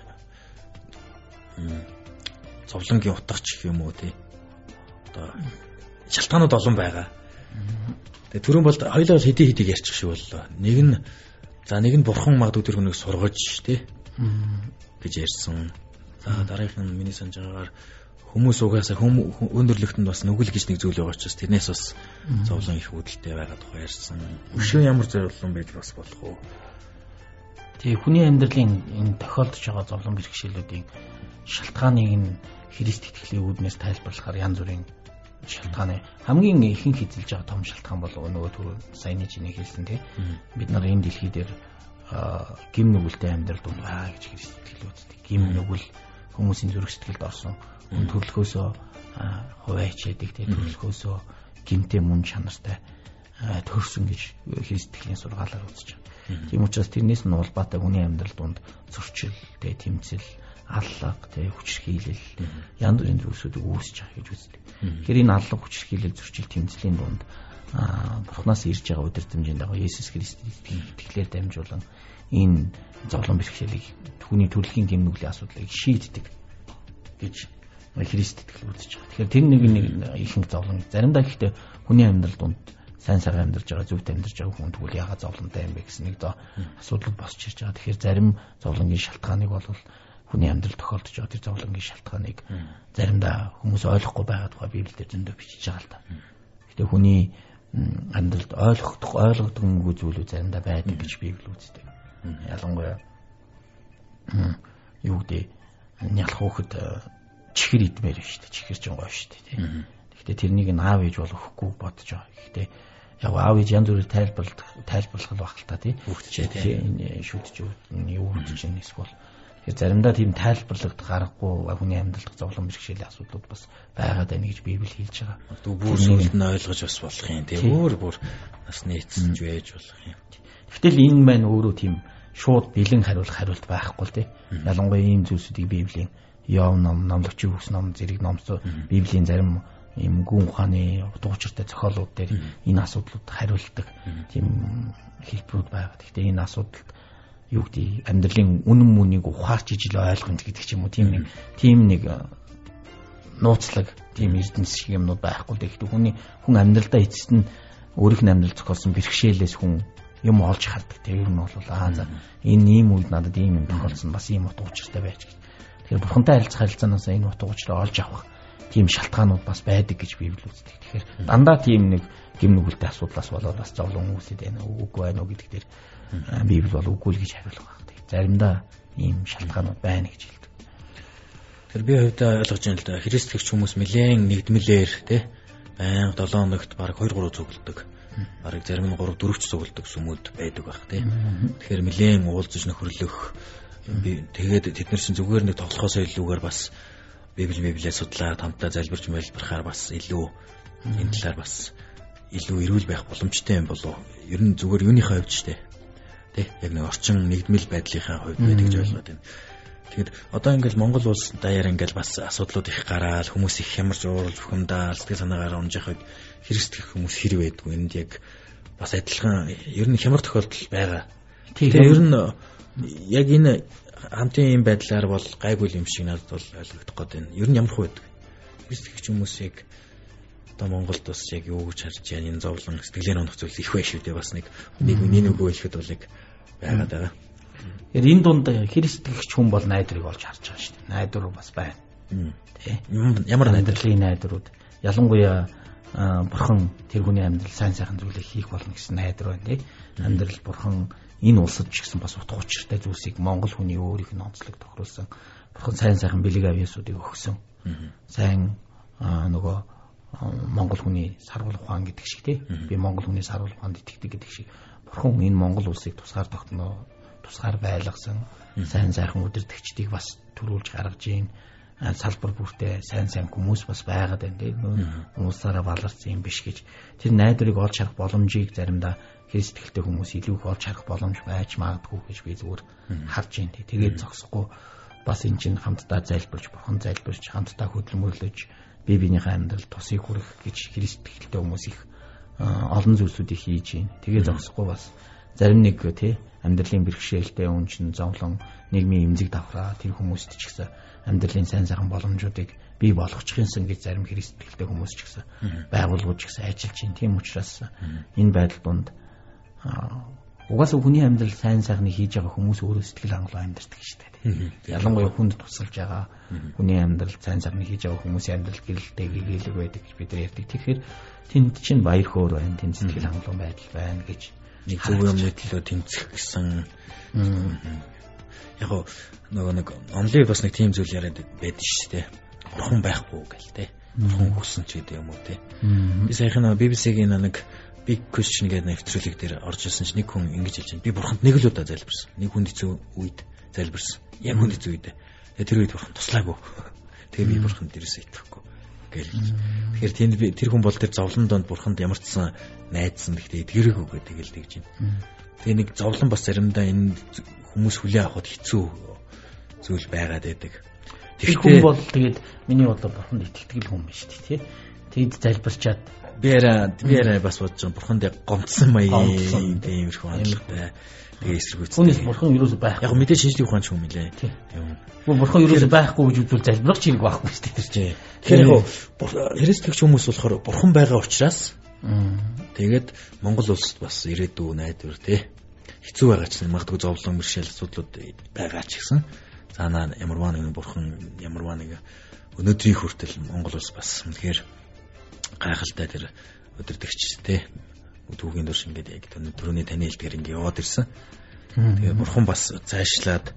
зовлонгийн утгач гэх юм уу тий. Одоо шалтгаанууд олон байгаа. Тэгээ түрүүн бол хоёулаа хэдий хэдийг ярьчих шиг боллоо. Нэг нь за нэг нь бурхан магадгүй тэр хүнийг сургаж тий гэж ярьсан. За дараагийнх нь миний санаж байгаагаар хүмүүс угаасаа өндөрлөгтөнд бас нүгэл гэж нэг зүйл байгаа ч бас тэрнээс бас зовлон их үүдэлтэй байгаа тухай ярьсан. Өшөө ямар зовлон байж бас болох уу? Тэгээ хүний амьдралын энэ тохиолдож байгаа зовлон бэрхшээлүүдийн шалтгааныг нь Христ итгэлийн үүднээс тайлбарлахаар янз бүрийн шалтгааны хамгийн ихэнх эзэлж байгаа том шалтгаан бол нөгөө түрүү саяны чиний хэлсэн тий бид нар энэ дэлхий дээр гим нүгэлтэй амьдрал дунд байгаа гэж Христ итгэл үздэг. Гим нүгэл хүмүүсийн зүрх сэтгэлд орсон төрлөхөөсөө хуваач яадаг тий төрлөхөөсөө гимтэй мөн чанартай төрсөн гэж Христ итгэлийн сургаалаар үзэж байгаа. Тийм учраас тэрнээс нь улбаатай хүний амьдрал дунд зөрчил тий тэмцэл аллаг тий хүчирхийлэл янз бүрийн зүйлсүүдийг үүсэж байгаа гэж үздэг. Тэгэхээр энэ аллаг хүчирхийлэл зөрчил тэмцлийн дунд Бурханаас ирж байгаа удирдамжийн дагуу Есүс Христийн итгэлээр дамжуулан энэ зовлон бэрхшээлийг түүний төрөлхийн гэмнүглийн асуудлыг шийддэг гэж Христ итгэл үзэж байгаа. Тэгэхээр тэр нэг нэг ихэнх зовлон заримдаа гэхдээ хүний амьдрал дунд сайн сайхан амьдарч байгаа зөвхт амьдарч байгаа хүн тэгвэл яагаад зовлонтой юм бэ гэсэн нэг доо асуудал босч ирж байгаа. Тэгэхээр зарим зовлонгийн шалтгааныг бол хүний амьдрал тохиолдож байгаа тэр зовлонгийн шалтгааныг заримдаа хүмүүс ойлгохгүй байгаа тухай Библиэлд зөндөө бичиж байгаа л та. Гэтэ хүний амьдралд ойлгох ойлгодгонгүй зүйлүүд заримдаа байдаг гэж Библи үздэг. Ялангуяа юу гэдэг нялх хөөхд чихэр идмээр шүү дээ. Чихэр чинь гоё шүү дээ. Гэхдээ тэрнийг нь аав ээж бол өгөхгүй бодож байгаа. Гэхдээ яг аав ээж янз бүрээр тайлбарлах тайлбарлах байх л та тий. Өгчээ тий. Шүтж юу өгч чинь эсвэл тэгэхээр заримдаа тийм тайлбарлагдах аргагүй хүний амьдралд зовлон бэрхшээлийн асуудлууд бас байгаад байна гэж Библи хэлж байгаа. Бүр сүлд нь ойлгож бас болох юм тий. Өөр бүр насны эцэж байж болох юм. Гэвтэл энэ маань өөрөө тийм шууд бэлэн хариулах хариулт байхгүй л тий. Ялангуяа ийм зүйлсүүдийг Библийн Йов ном, номлогчийн үгс ном зэрэг номсоо Библийн зарим ийм гүн ухааны утга учиртай зохиолууд дээр энэ асуудлууд хариулдаг тийм хэлбэрүүд байгаа. Гэхдээ энэ асуудалд юу гэдэг амьдралын үнэн мөнийг ухаарч ижил ойлгомж гэдэг ч юм уу тийм нэг тийм нэг нууцлаг тийм эрдэнэс шиг юмнууд байхгүй. Тэгэхдээ хүний хүн амьдралдаа эцэст нь өөрийнх нь амьдрал зохиолсон бэрхшээлээс хүн юм олж хардаг. Тэр нь бол аа за энэ ийм үед надад ийм юм тохиолсон бас ийм утга учиртай байж гэж. Тэгэхээр бурхантай харилцах харилцаанаас энэ утга учираа олж авах тийм шалтгаанууд бас байдаг гэж Библи үздэг. Тэгэхээр дандаа тийм нэг гим нүгэлтэй асуудлаас болоод бас зовлон үүсэж байна уу үгүй байна уу гэдэг дээр Библи бол үгүй л гэж хариулах байна. Заримдаа ийм шалтгаанууд байна гэж хэлдэг. Тэр би хувьдаа ойлгож байна л да. Христ гэгч хүмүүс нэлээд нэгдмэлээр тий байнга долоо хоногт баг хоёр гурав зүгэлдэг. Бараг зарим нь гурав дөрөвч зүгэлдэг сүмүүд байдаг байх тий. Тэгэхээр нэлээд уулзаж нөхөрлөх би тэгээд тэд нар чинь зүгээр нэг тоглохоосоо илүүгээр бас Библи Библиэд судлаа хамтдаа залбирч мэлбэрхаар бас илүү энэ талаар бас илүү эрүүл байх боломжтой юм болов. Ер нь зүгээр юуныхаа хувьд ч тий. Тэ яг нэг орчин нэгдмэл байдлынхаа хувьд байдаг гэж ойлгоод байна. Тэгэхэд одоо ингээл Монгол улс даяар ингээл бас асуудлууд их гараал хүмүүс их хямарч ууралж бухимдаа сэтгэл санаагаар унжихад хэрэгсдэх хүмүүс хэрэг байдгүй. Энд яг бас адилхан ер нь хямар тохиолдол байгаа. Тэгээ ер нь яг энэ хамтын юм байдлаар бол гайгүй юм шиг надад бол ойлгогдох гээд байна. Ер нь ямар хөө байдаг. Хэрэгсдэх хүмүүсийг одоо Монголд бас яг юу гэж харж яа энэ зовлон сэтгэлээр унах зүйл их байх шүү дээ. Бас нэг нэг үний нөгөө хэлэхэд бол яг байгаад байгаа. Тэгэхээр энэ дунд Христгэгч хүн бол найдрыг олж харж байгаа шүү дээ. Найдвар бас байна. Тэ. Ямар найдварлын найдварууд ялангуяа бурхан тэр хүний амьдрал сайн сайхан зүйлийг хийх болно гэсэн найдвар байна тий. Амьдрал бурхан энэ улсад ч гэсэн бас утга учиртай зүйлсийг Монгол хүний өөрийнх нь онцлог тохируулсан. Бурхан сайн сайхан бэлэг авьяасуудыг өгсөн. Сайн нөгөө Монгол хүний сарвал ухаан гэдэг шиг тий. Би Монгол хүний сарвал ухаанд итгэдэг гэдэг шиг. Бурхан энэ Монгол улсыг тусгаар тогтноо, тусгаар байлгасан сайн сайхан удирдагчдыг бас төрүүлж гаргаж ийн. Салбар бүртээ сайн сайн хүмүүс бас байгаад байна тий. Хүмүүсаараа баларсан юм биш гэж. Тэр найдварыг олж харах боломжийг заримдаа Христ итгэлтэй хүмүүс илүү их олж харах боломж байж магадгүй гэж би зүгээр харж байна тий. Тэгээд зогсохгүй бас энэ чинь хамтдаа залбирч, бурхан залбирч, хамтдаа хөдөлмөрлөж бие биенийхээ амьдрал тусыг хүрэх гэж Христ итгэлтэй хүмүүс их олон зүйлсүүдийг хийж байна. Тэгээд зогсохгүй бас зарим нэг тий амьдралын бэрхшээлтэй үнчин зовлон нийгмийн эмзэг давхраа тэр хүмүүст ч гэсэн амьдралын сайн сайхан боломжуудыг бий болгочихсон гэж зарим Христ итгэлтэй хүмүүс ч гэсэн байгууллагууд ч гэсэн ажиллаж байна. Тийм учраас энэ байдал донд угаасаа хүний амьдрал сайн сайхныг хийж байгаа хүмүүс өөрөө сэтгэл хангалуун амьдардаг шүү дээ. Ялангуяа хүнд тусалж байгаа хүний амьдрал сайн сайхныг хийж байгаа хүмүүсийн амьдрал гэрэлтэй гэрэлэг байдаг гэж бид нар ярьдаг. Тэгэхээр тэнд чинь баяр хөөр байна, тэнд сэтгэл хангалуун байдал байна гэж нэг зөв юмны төлөө тэмцэх гэсэн. Яг нөгөө нэг онлын бас нэг тийм зүйл яриад байдаг шүү дээ. бурхан байхгүй гэл те. Бурхан хүссэн ч гэдэг юм уу те. Би саяхан би би си-ийн нэг big question гэдэг нэвтрүүлэг дээр орж ирсэн чинь нэг хүн ингэж хэлж байна. Би бурханд нэг л удаа залбирсан. Нэг хүнд хэцүү үед залбирсан. Яг хүнд хэцүү үед. Тэгээ тэр үед бурхан туслаагүй. Тэгээ би бурханд дээрээс итгэхгүй гэл. Тэгэхээр тэнд би тэр хүн бол тэр зовлон донд бурханд ямар ч сан найдсан гэхдээ эдгэрээгүй гэдэг л тэгж байна. Тэгээ нэг зовлон бас заримдаа энэ хүмүүс хүлээ авахд хэцүү зүйл байгаад байдаг. Тэр хүн бол тэгээд миний бодлоор бурханд итгэдэг хүн биш тий. Тэгэд залбирчаад би яра би яра бас бодож байгаа бурханд яг гомдсон маягийн тиймэрхүү хандлагатай. Тэгээ эсэргүүцсэн. Хүнээс бурхан юу ч байхгүй. Яг мэдээж шинжлэх ухаан ч юм лээ. Тийм. Бурхан юу ч байхгүй гэж үзвэл залбирах чирэг байхгүй шүү дээ тэр чинь. Тэгэхээр яг христчч хүмүүс болохоор бурхан байгаа учраас тэгээд Монгол улсад бас ирээдүй найдвар тий. Хэцүү байгаа ч магадгүй зовлон мөршил асуудлууд байгаа ч гэсэн цаанаа ямарваа нэгэн бурхан ямарваа нэг өнөөдрийн хүртэл Монгол улс бас үнэхээр гайхалтай тэр өдөртөгч тий. Түүхийн дурш ингээд яг түрүүний таны хэлдгээр ингээд яваад ирсэн. Тэгээ бурхан бас цаашлаад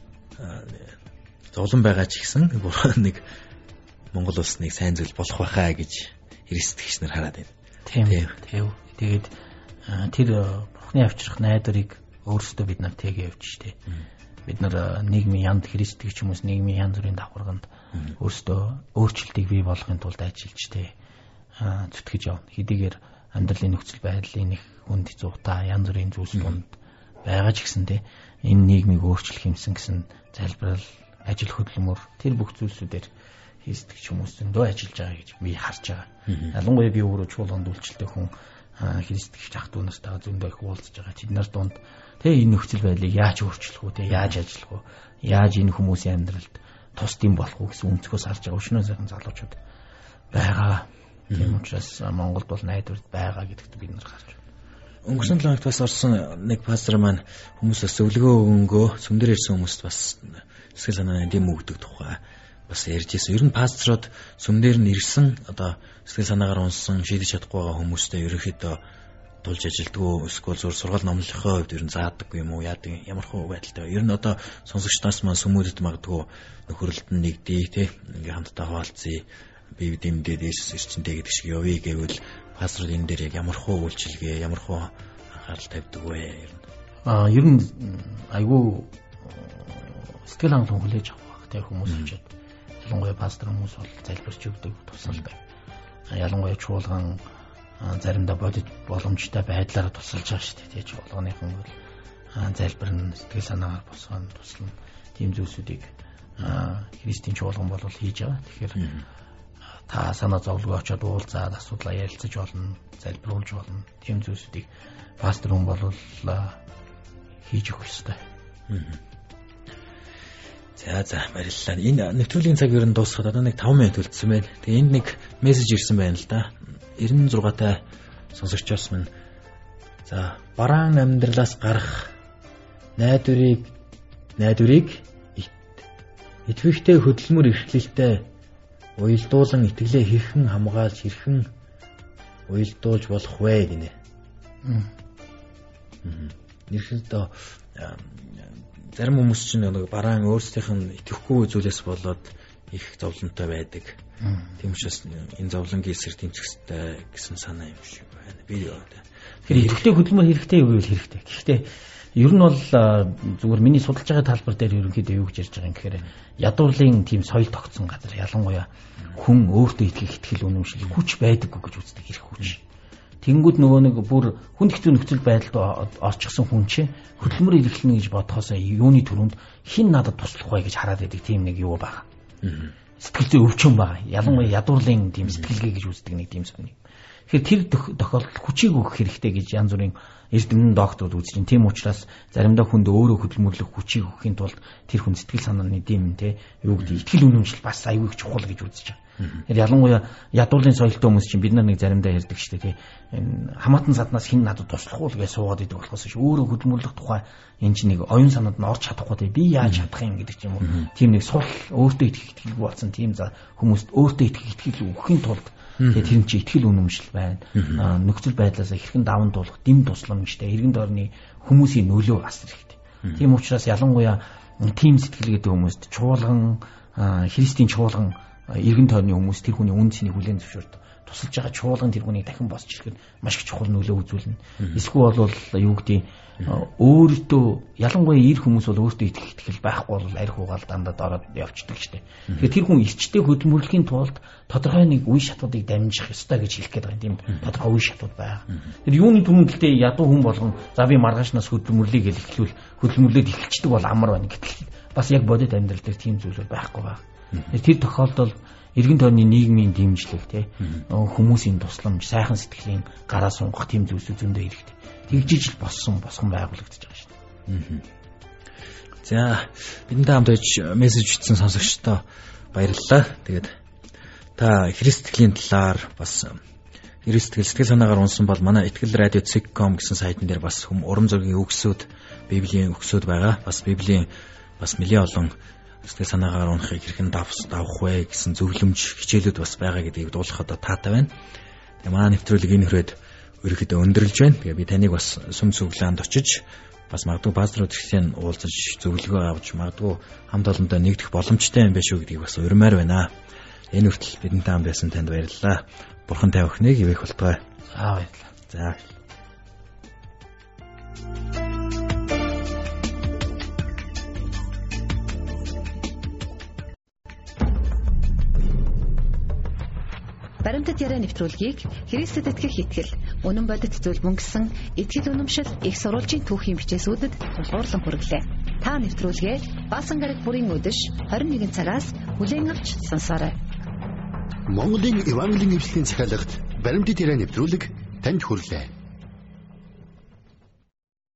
зовлон байгаа ч гэсэн бурхан нэг Монгол улсныг сайн зүйл болох байхаа гэж христчч нар хараад байна. Тийм. Тийм. Тэгээд тэр бурханы авчрах найдварыг өөрсдөө бид нар тэгээ явж штэ. Бид нар нийгмийн янд христчч хүмүүс нийгмийн янз бүрийн давхарганд өөрсдөө өөрчлөлтийг бий болгохын тулд ажиллаж штэ. Зүтгэж явна. Хэдийгээр амьдралын нөхцөл байдлын нэг хүнд хэцүүхта янз бүрийн зүйлс донд байгаа ч гэсэн те энэ нийгмийг өөрчлөх юмсан гэсэн залбирал ажил хөдөлмөр тэр бүх зүйлсүүдээр хийсдэг хүмүүс зөндөө ажиллаж байгаа гэж би харж байгаа. Ялангуяа би өөрөө чуулганд үйлчлэлтэй хүн христчч ах дүү нартайгаа зөндөө их уулзж байгаа. Тэд нар донд те энэ нөхцөл байдлыг яаж өөрчлөх үү те яаж ажиллах вэ? Яаж энэ хүмүүсийн амьдралд тусдим болох уу гэсэн өнцгөөс харж байгаа өчнөө сайхан залуучууд байгаа. Тийм учраас Монголд бол найдвар байгаа гэдэгт бид нар харж байна. Өнгөрсөн лагт бас орсон нэг пастор маань хүмүүсээс өвлгөө өнгөө сүмдэр ирсэн хүмүүст бас сэтгэл санааны дэм өгдөг тухай бас ярьж ирсэн. Ер нь пасторууд сүмдэр нь ирсэн одоо сэтгэл санаагаар унсан шийдэж чадахгүй байгаа хүмүүстэй ерөнхийдөө тулж ажилдгөө эсвэл зур сургаал номлохын хувьд ер нь заадаггүй юм уу яадаг ямар хөө байдалтай. Ер нь одоо сонсогчдоос маань сүмүүдэд магадгүй нөхөрлөлт нь нэгдээ те ингээ хамтдаа хуваалцъя би дэмдээд Иесус ирчэнтэй гэдэг шиг явъя гэвэл пасторууд энэ дээр яг ямар хөө үйлчилгээ ямар хөө анхаарал тавьдаг вэ ер нь. Аа ер нь айгүй сэтгэл хангалуун хүлээж авах те хүмүүс очиод ялангуяа пастор хүмүүс бол залбирч өгдөг тусалдаг. Ялангуяа чуулган заримдаа бодит боломжтой байдлаараа тусалж байгаа шүү дээ. Тэгэж чуулганыхан бол залбирна сэтгэл санаагаар босгоно туслана. Тийм зүйлсүүдийг христийн чуулган бол хийж байгаа. Тэгэхээр та санаа зовлгүй очиод уулзаад асуудлаа ярилцаж болно, залбируулж болно. Тийм зүйлсүүдийг пастор хүн бол хийж өгөх ёстой. За за баярлалаа. Энэ нэвтрүүлгийн цаг ер нь дуусгаад одоо нэг таван минут үлдсэн байна. Тэгээ энд нэг мессеж ирсэн байна л да. девяносто зургаатай сонсогчоос минь за бараан амьдралаас гарах найдварыг найдварыг итгэвчтэй хөдөлмөр эрхлэлтэй уялдуулан итгэлээ хэрхэн хамгаалж хэрхэн уялдуулж болох вэ гинэ. Нэрхэндээ зарим хүмүүс чинь нэг бараан өөрсдийнх нь итгэхгүй зүйлээс болоод их зовлонтой байдаг. Тийм учраас энэ зовлонгийн эсрэг тэмцэхтэй гэсэн санаа юм шиг байна. Би юу вэ? Тэгэхээр итгэвчтэй хөдөлмөр хэрэгтэй юу гэвэл хэрэгтэй. Гэхдээ ер нь бол зүгээр миний судалж байгаа талбар дээр ерөнхийдөө юу гэж ярьж байгаа юм гэхээр ядуурлын тийм соёл тогтсон газар ялангуяа хүн өөртөө итгэх итгэл үнэмшил хүч байдаггүй гэж үздэг хэрэг хүч. Тэнгүүд нөгөө нэг бүр хүнд хэцүү нөхцөл байдалд орчихсон хүн чинь хөдөлмөр эрхлэнэ гэж бодхоосоо юуны төрөнд хин надад туслах вэ гэж хараад байдаг тийм нэг юу байгаа. Сэтгэл зүй өвчөн байгаа. Ялангуяа ядуурлын тийм сэтгэлгээ гэж үздэг нэг тийм сони. Тэгэхээр тэр тохиолдолд хүчийг өгөх хэрэгтэй гэж янз бүрийн эрдэмтэн докторууд үзэж байна. Тийм учраас заримдаа хүнд өөрөө хөдөлмөрлөх хүчийг өгөхийн тулд тэр хүн сэтгэл санааны дэм те юу гэдэг итгэл үнэмшил бас аюул их чухал гэж үзэж байгаа. Тэгэхээр ялангуяа ядуурлын соёлтой хүмүүс чинь бид нар нэг заримдаа ярьдаг шүү дээ. Энэ хамаатан саднаас хин надад туслах уу гэж суугаад идэг болохоос ш өөрөө хөдөлмөрлөх тухай энэ чинь нэг оюун санаанд нь орж чадахгүй те би яаж чадах юм гэдэг ч юм уу. Тийм нэг сул өөртөө итгэх итгэлгүй болсон тийм за хүмүүст өөртөө итгэх итгэл өгөхийн тулд тэгээ тэр нь чи итгэл үнэмшил байна. Нөхцөл байдлаас хэрхэн даван туулах дэм тусламжтай эргэн тойрны хүмүүсийн нөлөө асар ихтэй. Тийм учраас ялангуяа тийм сэтгэлгээтэй хүмүүст чуулган христийн чуулган эргэн тойрны хүмүүс тэр хүний үн цэнийг хүлээн зөвшөөрдөг. Тусалж байгаа чуулган тэр хүнийг дахин босч ирэхэд маш их чухал нөлөө үзүүлнэ. Эсвэл бол юу гэдэг өөртөө ялангуяа ир хүмүүс бол өөртөө итгэх итгэл байхгүй бол арх угаал дандаа дороод явчихдаг штеп. Тэгэхээр тэр хүн эрчтэй хөдөлмөрлөхийн тулд тодорхой нэг үе шатуудыг дамжих ёстой гэж хэлэх гээд байгаа юм. Тийм тодорхой үе шатууд байгаа. Тэр юуны түрүүнд гэлтэй ядуу хүн болгон за би маргаашнаас хөдөлмөрлөе гэж хэлэхлүүл хөдөлмөрлөд эхэлчихдэг бол амар байна. Гэтэл бас яг бодит амьдрал дээр тийм зүйл байхгүй байна. Тэр тохиолдолд эргэн тойрны нийгмийн дэмжлэг тий хүмүүсийн тусламж, сайхан сэтгэлийн гараа сунгах тийм зүйлсүүд зөндөө хэрэгтэй. Тэгжиж л боссон босгон байгуулагдаж байгаа шүү дээ. За бидэнтэй хамт байж мессеж бичсэн сонсогчдоо баярлалаа. Тэгээд та Христтгэлийн талаар бас Христтгэл сэтгэл санаагаар унсан бол манай Итгэл радио цэг точка ком гэсэн сайтн дээр бас хүм урам зоригийн үгсүүд, Библийн үгсүүд байгаа. Бас Библийн бас нэлээд олон сэтгэл санаагаар унахыг хэрхэн давс давах вэ гэсэн зөвлөмж хичээлүүд бас байгаа гэдгийг дуулгахад таатай байна. Тэгээ манай нэвтрүүлэг энэ хүрээд ерөөхдөө өндөрлж байна. Тэгээ би таныг бас сүм цуглаанд очиж бас магадгүй пасторууд ихсэн уулзаж зөвлөгөө авч магадгүй хамт олонтой нэгдэх боломжтой юм байна шүү гэдгийг бас урмаар байна. Энэ хүртэл бидэнтэй хамт байсан танд баярлалаа. Бурхан тань өхнийг ивэх болтугай. За баярлалаа. За. Баримтат яриа нэвтрүүлгийг Христэд итгэх итгэл, үнэн бодит зүйл мөнгөсөн итгэл үнэмшил их сурвалжийн түүхийн бичээсүүдэд тулгуурлан хүргэлээ. Та нэвтрүүлгээ Баасан гараг бүрийн өдөш хорин нэгэн цагаас хүлээн авч сонсоорой. Монголын Евангелийн эвслийн захиалагт баримтат яриа нэвтрүүлэг танд хүрэлээ.